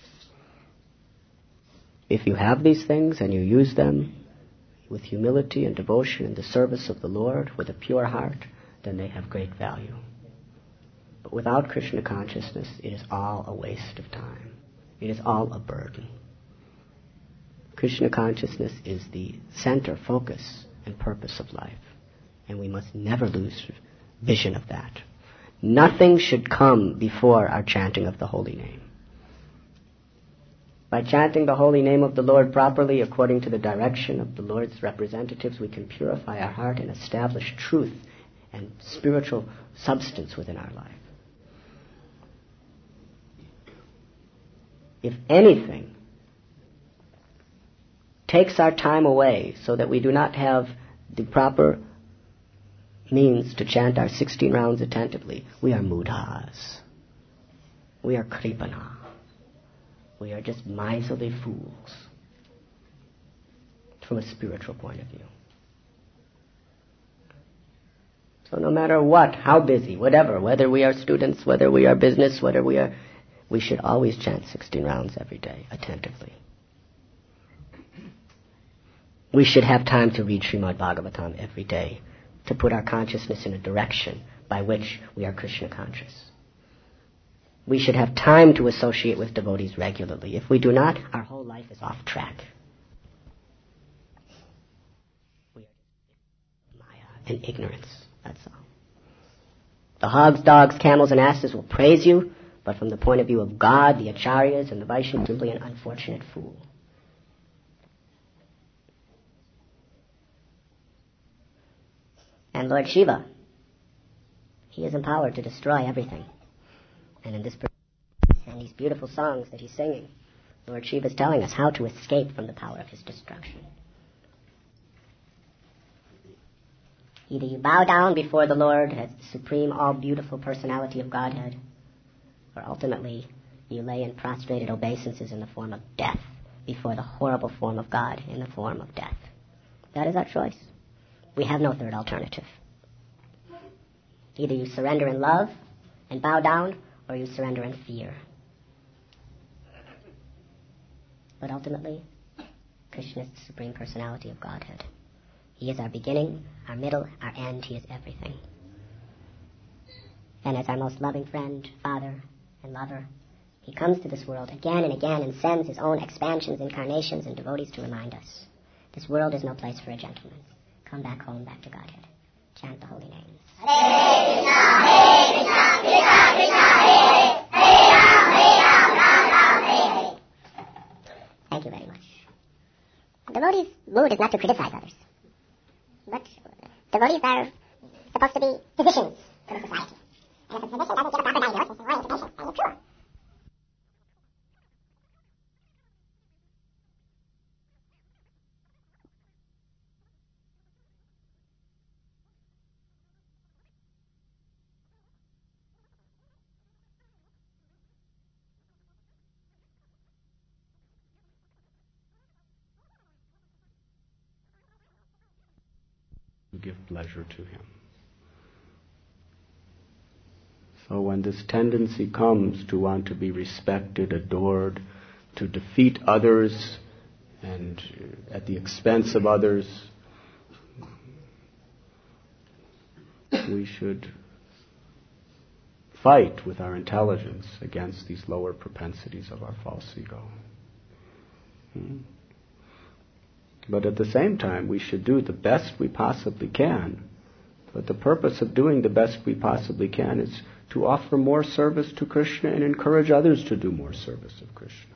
If you have these things and you use them with humility and devotion in the service of the Lord, with a pure heart, then they have great value. But without Krishna consciousness, it is all a waste of time. It is all a burden. Krishna consciousness is the center, focus, and purpose of life. And we must never lose vision of that. Nothing should come before our chanting of the holy name. By chanting the holy name of the Lord properly, according to the direction of the Lord's representatives, we can purify our heart and establish truth and spiritual substance within our life. If anything takes our time away so that we do not have the proper means to chant our 16 rounds attentively, we are mudhas. We are kripana. We are just miserly fools from a spiritual point of view. So no matter what, how busy, whatever, whether we are students, whether we are business, we should always chant 16 rounds every day, attentively. We should have time to read Srimad Bhagavatam every day, to put our consciousness in a direction by which we are Krishna conscious. We should have time to associate with devotees regularly. If we do not, our whole life is off track. We are Maya and ignorance, that's all. The hogs, dogs, camels, and asses will praise you, but from the point of view of God, the acharyas, and the Vaishnavas, simply an unfortunate fool. And Lord Shiva, he is empowered to destroy everything. And in these beautiful songs that he's singing, Lord Shiva is telling us how to escape from the power of his destruction. Either you bow down before the Lord as the supreme, all-beautiful personality of Godhead, or ultimately you lay in prostrated obeisances in the form of death before the horrible form of God in the form of death. That is our choice. We have no third alternative. Either you surrender in love and bow down, or you surrender in fear. But ultimately, Krishna is the Supreme Personality of Godhead. He is our beginning, our middle, our end. He is everything. And as our most loving friend, father, and lover, he comes to this world again and again and sends his own expansions, incarnations, and devotees to remind us. This world is no place for a gentleman. Come back home, back to Godhead. Chant the holy names. Hare Krishna, Krishna Krishna, Hare Ram, Ram Ram, Hare. Thank you very much. Devotees' mood is not to criticize others, but devotees are supposed to be physicians for the society. And if a physician doesn't give a proper diagnosis or information, are you sure? Give pleasure to him. So when this tendency comes to want to be respected, adored, to defeat others and at the expense of others, we should fight with our intelligence against these lower propensities of our false ego. But at the same time, we should do the best we possibly can. But the purpose of doing the best we possibly can is to offer more service to Krishna and encourage others to do more service of Krishna.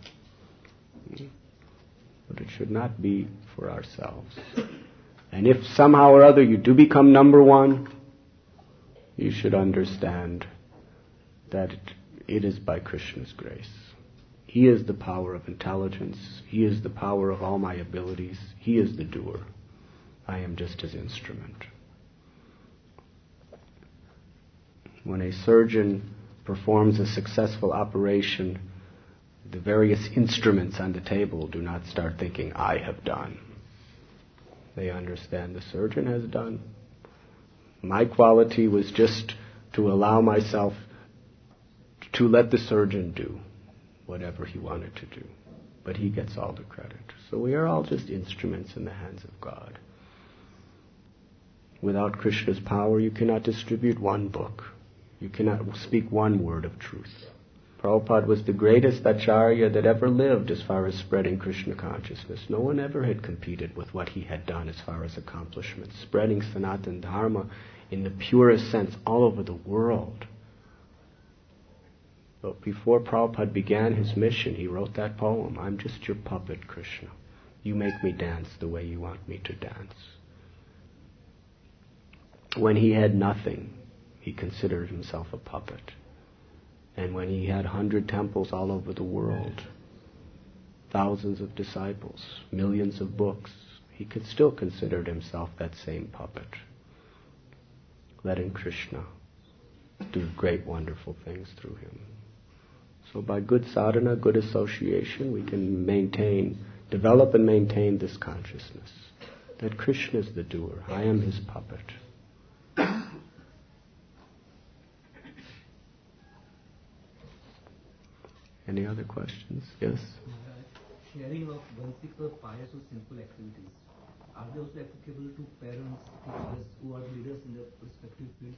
But it should not be for ourselves. And if somehow or other you do become number one, you should understand that it is by Krishna's grace. He is the power of intelligence. He is the power of all my abilities. He is the doer. I am just his instrument. When a surgeon performs a successful operation, the various instruments on the table do not start thinking, I have done. They understand the surgeon has done. My quality was just to allow myself to let the surgeon do whatever he wanted to do. But he gets all the credit. So we are all just instruments in the hands of God. Without Krishna's power, you cannot distribute one book. You cannot speak one word of truth. Prabhupada was the greatest acharya that ever lived as far as spreading Krishna consciousness. No one ever had competed with what he had done as far as accomplishments, spreading Sanatana Dharma in the purest sense all over the world. But before Prabhupada began his mission, he wrote that poem, I'm just your puppet, Krishna. You make me dance the way you want me to dance. When he had nothing, he considered himself a puppet. And when he had 100 temples all over the world, thousands of disciples, millions of books, he could still consider himself that same puppet, letting Krishna do great, wonderful things through him. So by good sadhana, good association, we can develop and maintain this consciousness that Krishna is the doer. I am his puppet. Any other questions? Yes? Sharing of basic or pious or simple activities, are they also applicable to parents, teachers who are leaders in their respective fields?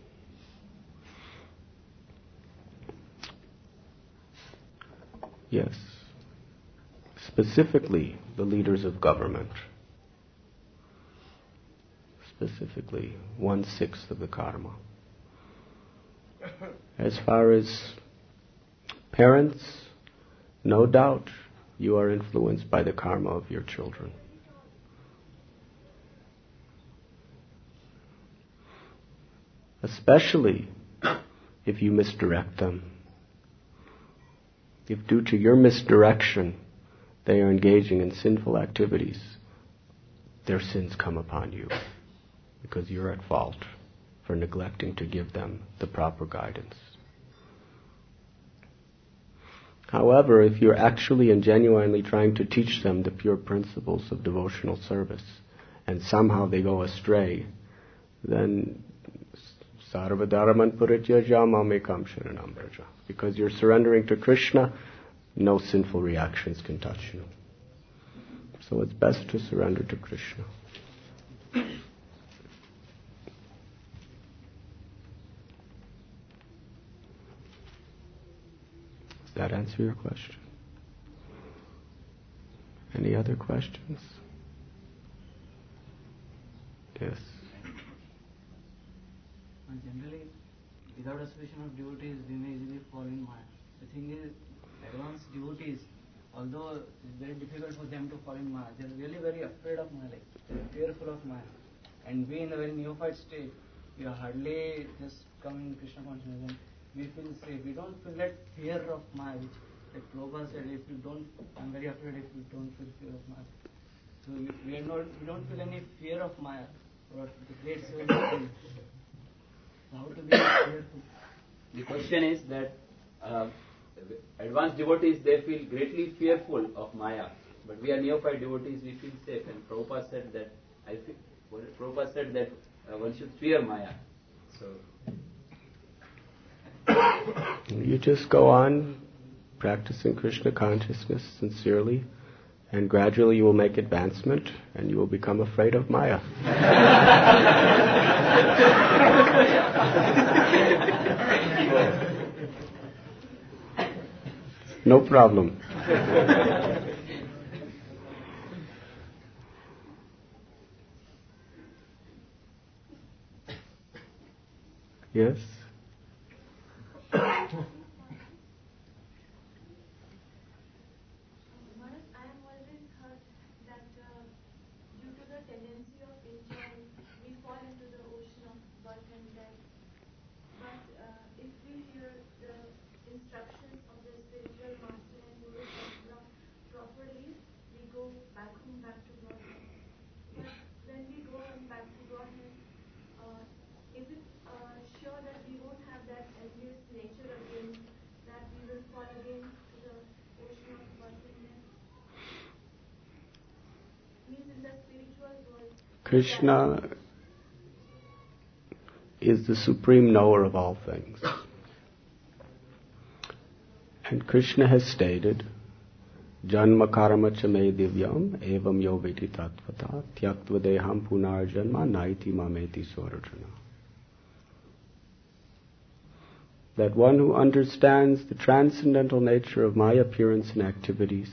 Yes. Specifically, the leaders of government. Specifically, 1/6 of the karma. As far as parents, no doubt you are influenced by the karma of your children. Especially if you misdirect them. If due to your misdirection they are engaging in sinful activities, their sins come upon you because you're at fault for neglecting to give them the proper guidance. However, if you're actually and genuinely trying to teach them the pure principles of devotional service, and somehow they go astray, then sarvadharaman purityaja mamekam sharanam vraja. Because you're surrendering to Krishna, no sinful reactions can touch you. So it's best to surrender to Krishna. Does that answer your question? Any other questions? Yes. Generally, without association of devotees, we may easily fall in Maya. The thing is, advanced devotees, although it's very difficult for them to fall in Maya, they're really very afraid of Maya, like they're fearful of Maya. And we in a very neophyte state, we are hardly just coming in Krishna consciousness and we feel safe. We don't feel that fear of Maya, which like Prabhupada said, if you don't, I'm very afraid if you don't feel fear of Maya. So we don't feel any fear of Maya, or the great seven. How to be fearful? The question is that advanced devotees, they feel greatly fearful of Maya, but we are neophyte devotees, we feel safe. And Prabhupada said that one should fear Maya. So you just go on practicing Krishna consciousness sincerely, and gradually you will make advancement, and you will become afraid of Maya. No problem. Yes? If we hear the instructions of the spiritual master and Krishna is the supreme knower of all things. And Krishna has stated, Janma karma cha me divyam evam yo veti tattvata tyaktva deham punar janma naiti mameti swarajana. That one who understands the transcendental nature of my appearance and activities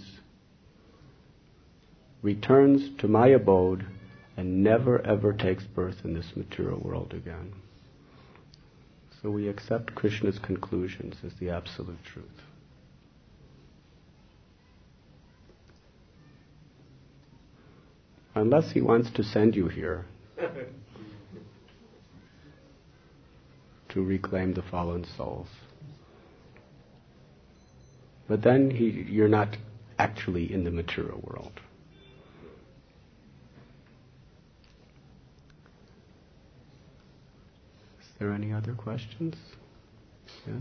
returns to my abode and never ever takes birth in this material world again. So we accept Krishna's conclusions as the absolute truth. Unless he wants to send you here to reclaim the fallen souls. But then you're not actually in the material world. Is there any other questions? Yes?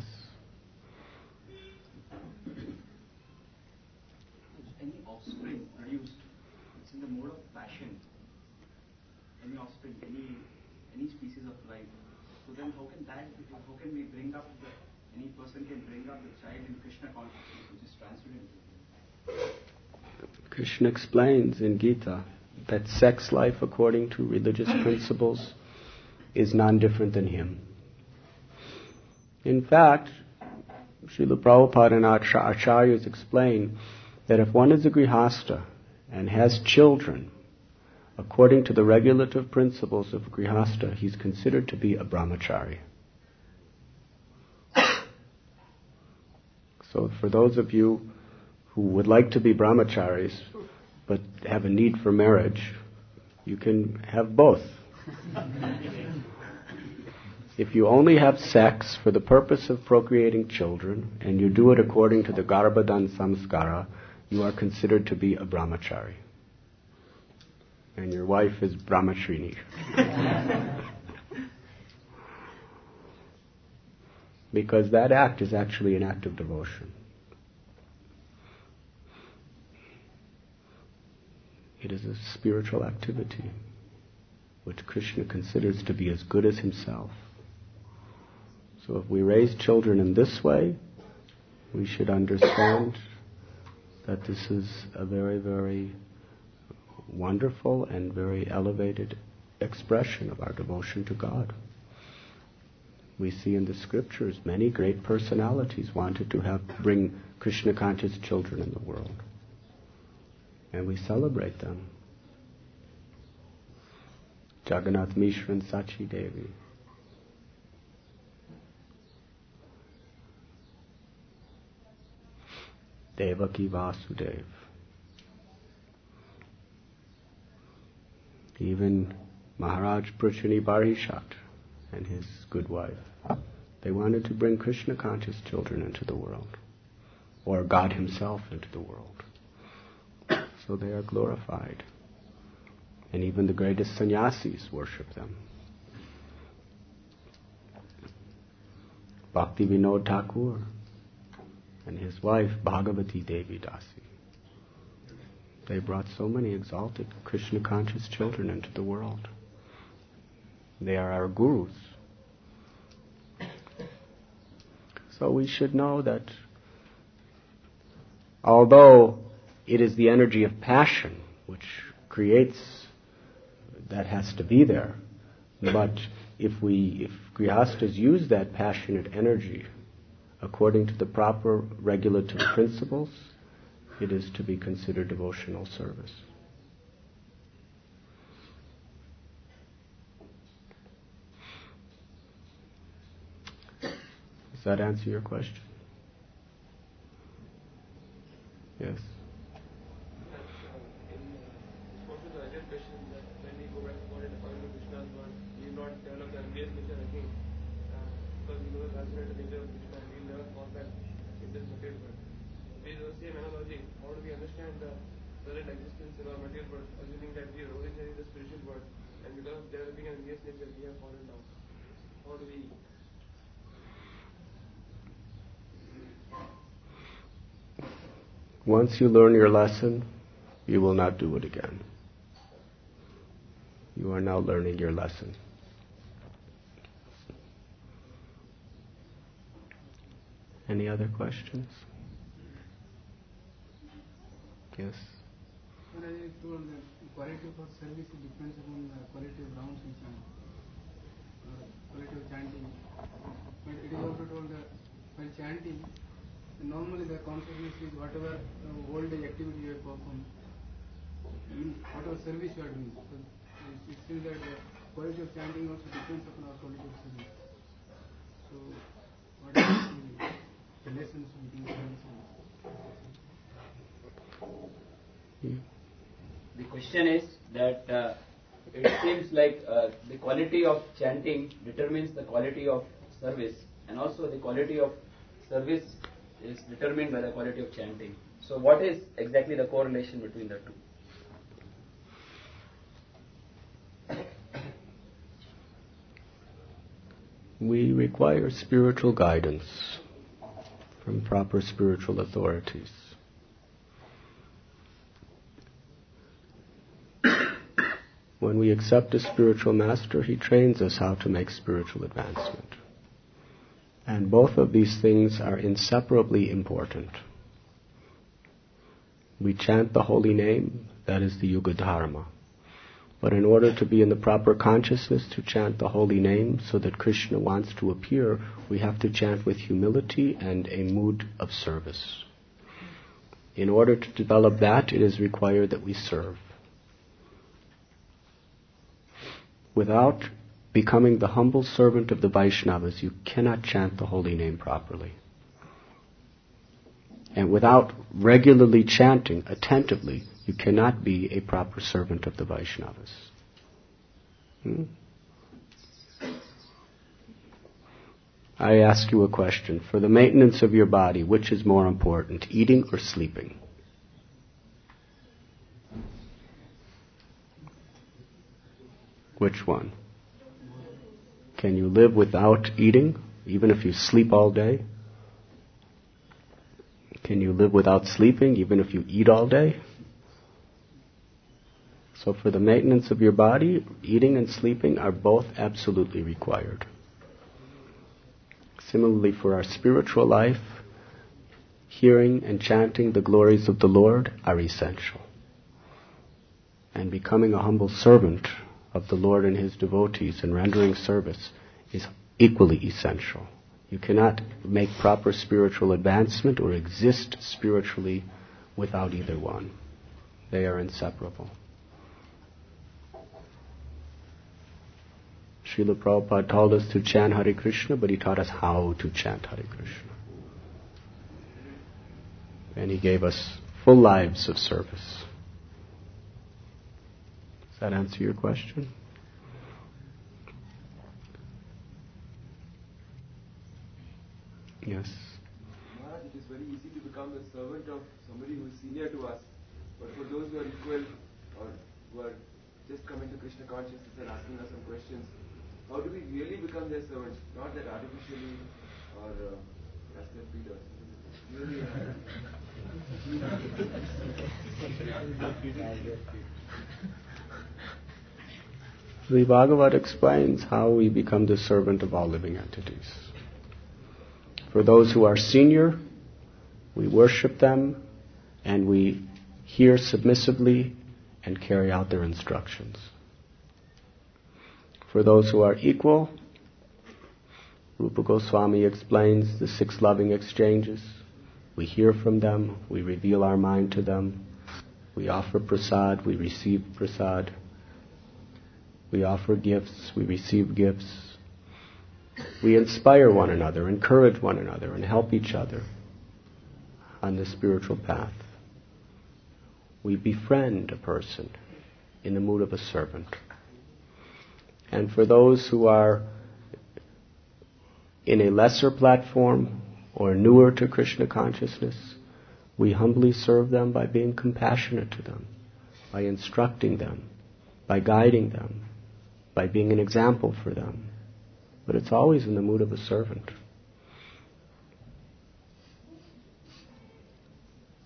Any offspring produced, it's in the mode of passion. Any offspring, any species of life. So then how can we bring up any person can bring up the child in Krishna consciousness, which is transcendental? Krishna explains in Gita that sex life according to religious principles is non-different than him. In fact, Srila Prabhupada and Acharyas explain that if one is a grihasta and has children, according to the regulative principles of grihasta, he's considered to be a brahmachari. So for those of you who would like to be brahmacharis but have a need for marriage, you can have both. If you only have sex for the purpose of procreating children and you do it according to the Garbhadan Samskara, you are considered to be a brahmachari. And your wife is Brahmachrini. Because that act is actually an act of devotion. It is a spiritual activity which Krishna considers to be as good as himself. So if we raise children in this way, we should understand that this is a very, very wonderful and very elevated expression of our devotion to God. We see in the scriptures many great personalities wanted to bring Krishna conscious children in the world. And we celebrate them. Jagannath Mishra and Sachi Devi. Devaki Vasudeva. Even Maharaj Pruchani Barishat and his good wife. They wanted to bring Krishna conscious children into the world, or God himself into the world. So they are glorified. And even the greatest sannyasis worship them. Bhakti Vinod Thakur and his wife Bhagavati Devi Dasi. They brought so many exalted Krishna conscious children into the world. They are our gurus. So we should know that although it is the energy of passion which creates, that has to be there, but if grihastas use that passionate energy according to the proper regulative principles, it is to be considered devotional service. Does that answer your question? Yes. In response to the earlier question, that when we go back to God and according to Krishna's word, we will not develop the envious nature again, because we know the transcendental nature of Krishna, and we will never fall back in this material world. Based on the same analogy, how do we understand the present existence in our material world, assuming that we are originally the spiritual world, and because of developing an envious nature, we have fallen down? How do we... Once you learn your lesson, you will not do it again. You are now learning your lesson. Any other questions? Yes. When I told that the quality of service depends upon the quality of rounds we chant, quality of chanting. But it is also told that while chanting, normally the consciousness is whatever old age activity you have performed, whatever service you are doing. So it seems that the quality of chanting also depends upon our quality of service. So what are the lessons we can learn from this? The question is that it seems like the quality of chanting determines the quality of service, and also the quality of service is determined by the quality of chanting. So what is exactly the correlation between the two? We require spiritual guidance from proper spiritual authorities. When we accept a spiritual master, he trains us how to make spiritual advancement. And both of these things are inseparably important. We chant the holy name, that is the Yuga Dharma. But in order to be in the proper consciousness to chant the holy name so that Krishna wants to appear, we have to chant with humility and a mood of service. In order to develop that, it is required that we serve. Without becoming the humble servant of the Vaishnavas, you cannot chant the holy name properly. And without regularly chanting attentively, you cannot be a proper servant of the Vaishnavas. I ask you a question. For the maintenance of your body, which is more important, eating or sleeping? Which one? Can you live without eating, even if you sleep all day? Can you live without sleeping, even if you eat all day? So for the maintenance of your body, eating and sleeping are both absolutely required. Similarly, for our spiritual life, hearing and chanting the glories of the Lord are essential. And becoming a humble servant of the Lord and His devotees and rendering service is equally essential. You cannot make proper spiritual advancement or exist spiritually without either one. They are inseparable. Srila Prabhupada told us to chant Hare Krishna, but he taught us how to chant Hare Krishna. And he gave us full lives of service. Does that answer your question? Yes. Maharaj, it is very easy to become the servant of somebody who is senior to us. But for those who are equal or who are just coming to Krishna consciousness and asking us some questions, how do we really become their servants? Not that artificially or as their feet or something. The Bhagavad explains how we become the servant of all living entities. For those who are senior, we worship them and we hear submissively and carry out their instructions. For those who are equal, Rupa Goswami explains the 6 loving exchanges. We hear from them, we reveal our mind to them, we offer prasad, we receive prasad, we offer gifts, we receive gifts. We inspire one another, encourage one another, and help each other on the spiritual path. We befriend a person in the mood of a servant. And for those who are in a lesser platform or newer to Krishna consciousness, we humbly serve them by being compassionate to them, by instructing them, by guiding them, by being an example for them. But it's always in the mood of a servant.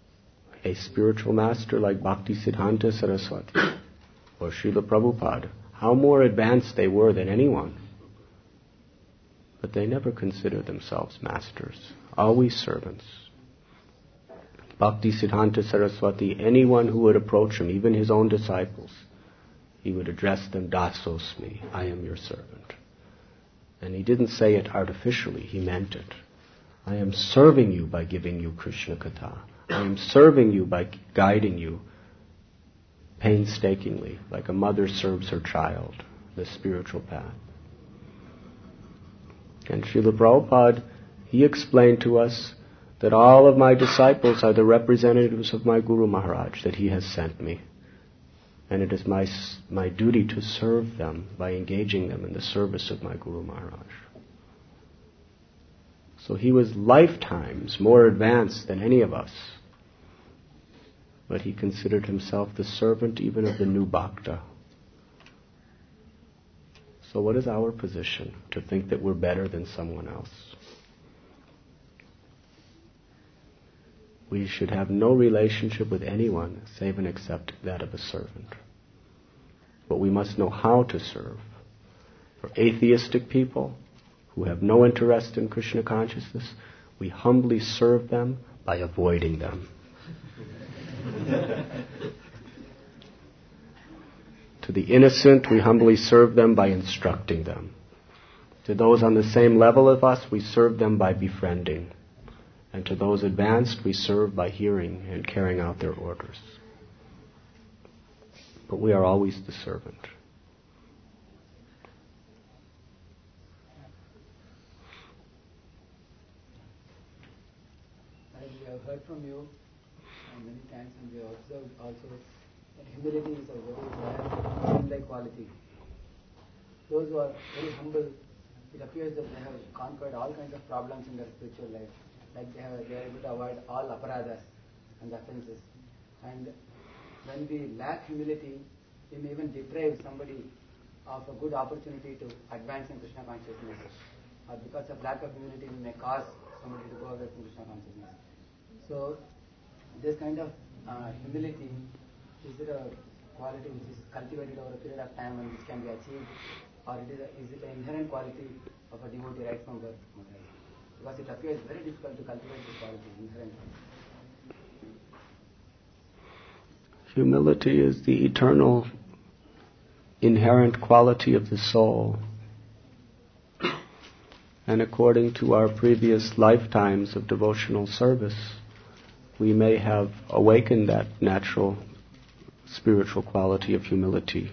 A spiritual master like Bhakti Siddhanta Saraswati or Srila Prabhupada, how more advanced they were than anyone. But they never considered themselves masters, always servants. Bhakti Siddhanta Saraswati, anyone who would approach him, even his own disciples, he would address them, Dasosmi, I am your servant. And he didn't say it artificially, he meant it. I am serving you by giving you Krishna Katha. I am serving you by guiding you painstakingly, like a mother serves her child, the spiritual path. And Srila Prabhupada, he explained to us that all of my disciples are the representatives of my Guru Maharaj, that he has sent me. And it is my duty to serve them by engaging them in the service of my Guru Maharaj. So he was lifetimes more advanced than any of us. But he considered himself the servant even of the new bhakta. So what is our position? To think that we're better than someone else? We should have no relationship with anyone save and except that of a servant. But we must know how to serve. For atheistic people who have no interest in Krishna consciousness, we humbly serve them by avoiding them. To the innocent, we humbly serve them by instructing them. To those on the same level as us, we serve them by befriending. And to those advanced, we serve by hearing and carrying out their orders. But we are always the servant. We have heard from you many times, and we observed also that humility is a very rare human-like quality. Those who are very humble, it appears that they have conquered all kinds of problems in their spiritual life. Like they are able to avoid all aparadas and offenses. And when we lack humility, we may even deprive somebody of a good opportunity to advance in Krishna consciousness. Or because of lack of humility, we may cause somebody to go away from Krishna consciousness. So, this kind of humility, is it a quality which is cultivated over a period of time and which can be achieved, or is it an inherent quality of a devotee right from birth? Because it appears very difficult to cultivate this quality inherently. Humility is the eternal, inherent quality of the soul. And according to our previous lifetimes of devotional service, we may have awakened that natural spiritual quality of humility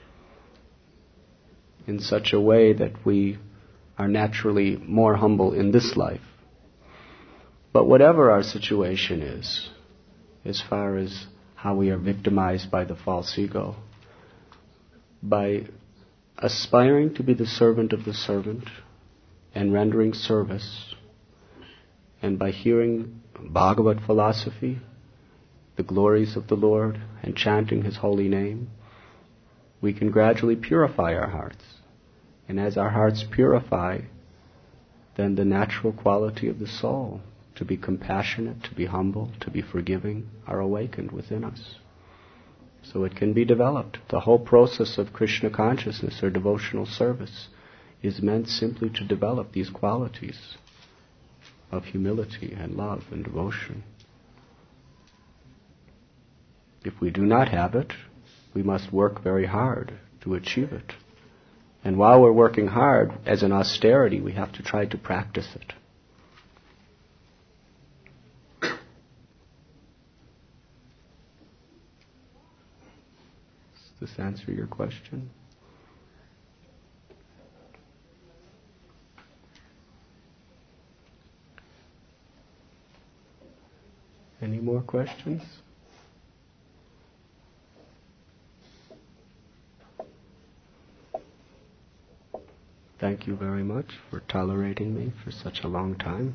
in such a way that we are naturally more humble in this life. But whatever our situation is, as far as how we are victimized by the false ego, by aspiring to be the servant of the servant and rendering service, and by hearing Bhagavad philosophy, the glories of the Lord, and chanting His holy name, we can gradually purify our hearts. And as our hearts purify, then the natural quality of the soul, to be compassionate, to be humble, to be forgiving, are awakened within us. So it can be developed. The whole process of Krishna consciousness or devotional service is meant simply to develop these qualities of humility and love and devotion. If we do not have it, we must work very hard to achieve it. And while we're working hard, as an austerity, we have to try to practice it. Does this answer your question? Any more questions? Thank you very much for tolerating me for such a long time.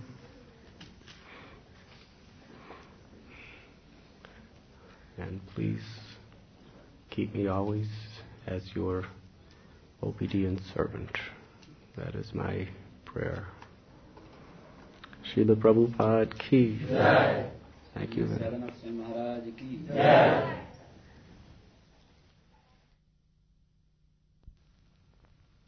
And please keep me always as your obedient servant. That is my prayer. Srila Prabhupada ki. Jai. Thank you. Maharaj ki.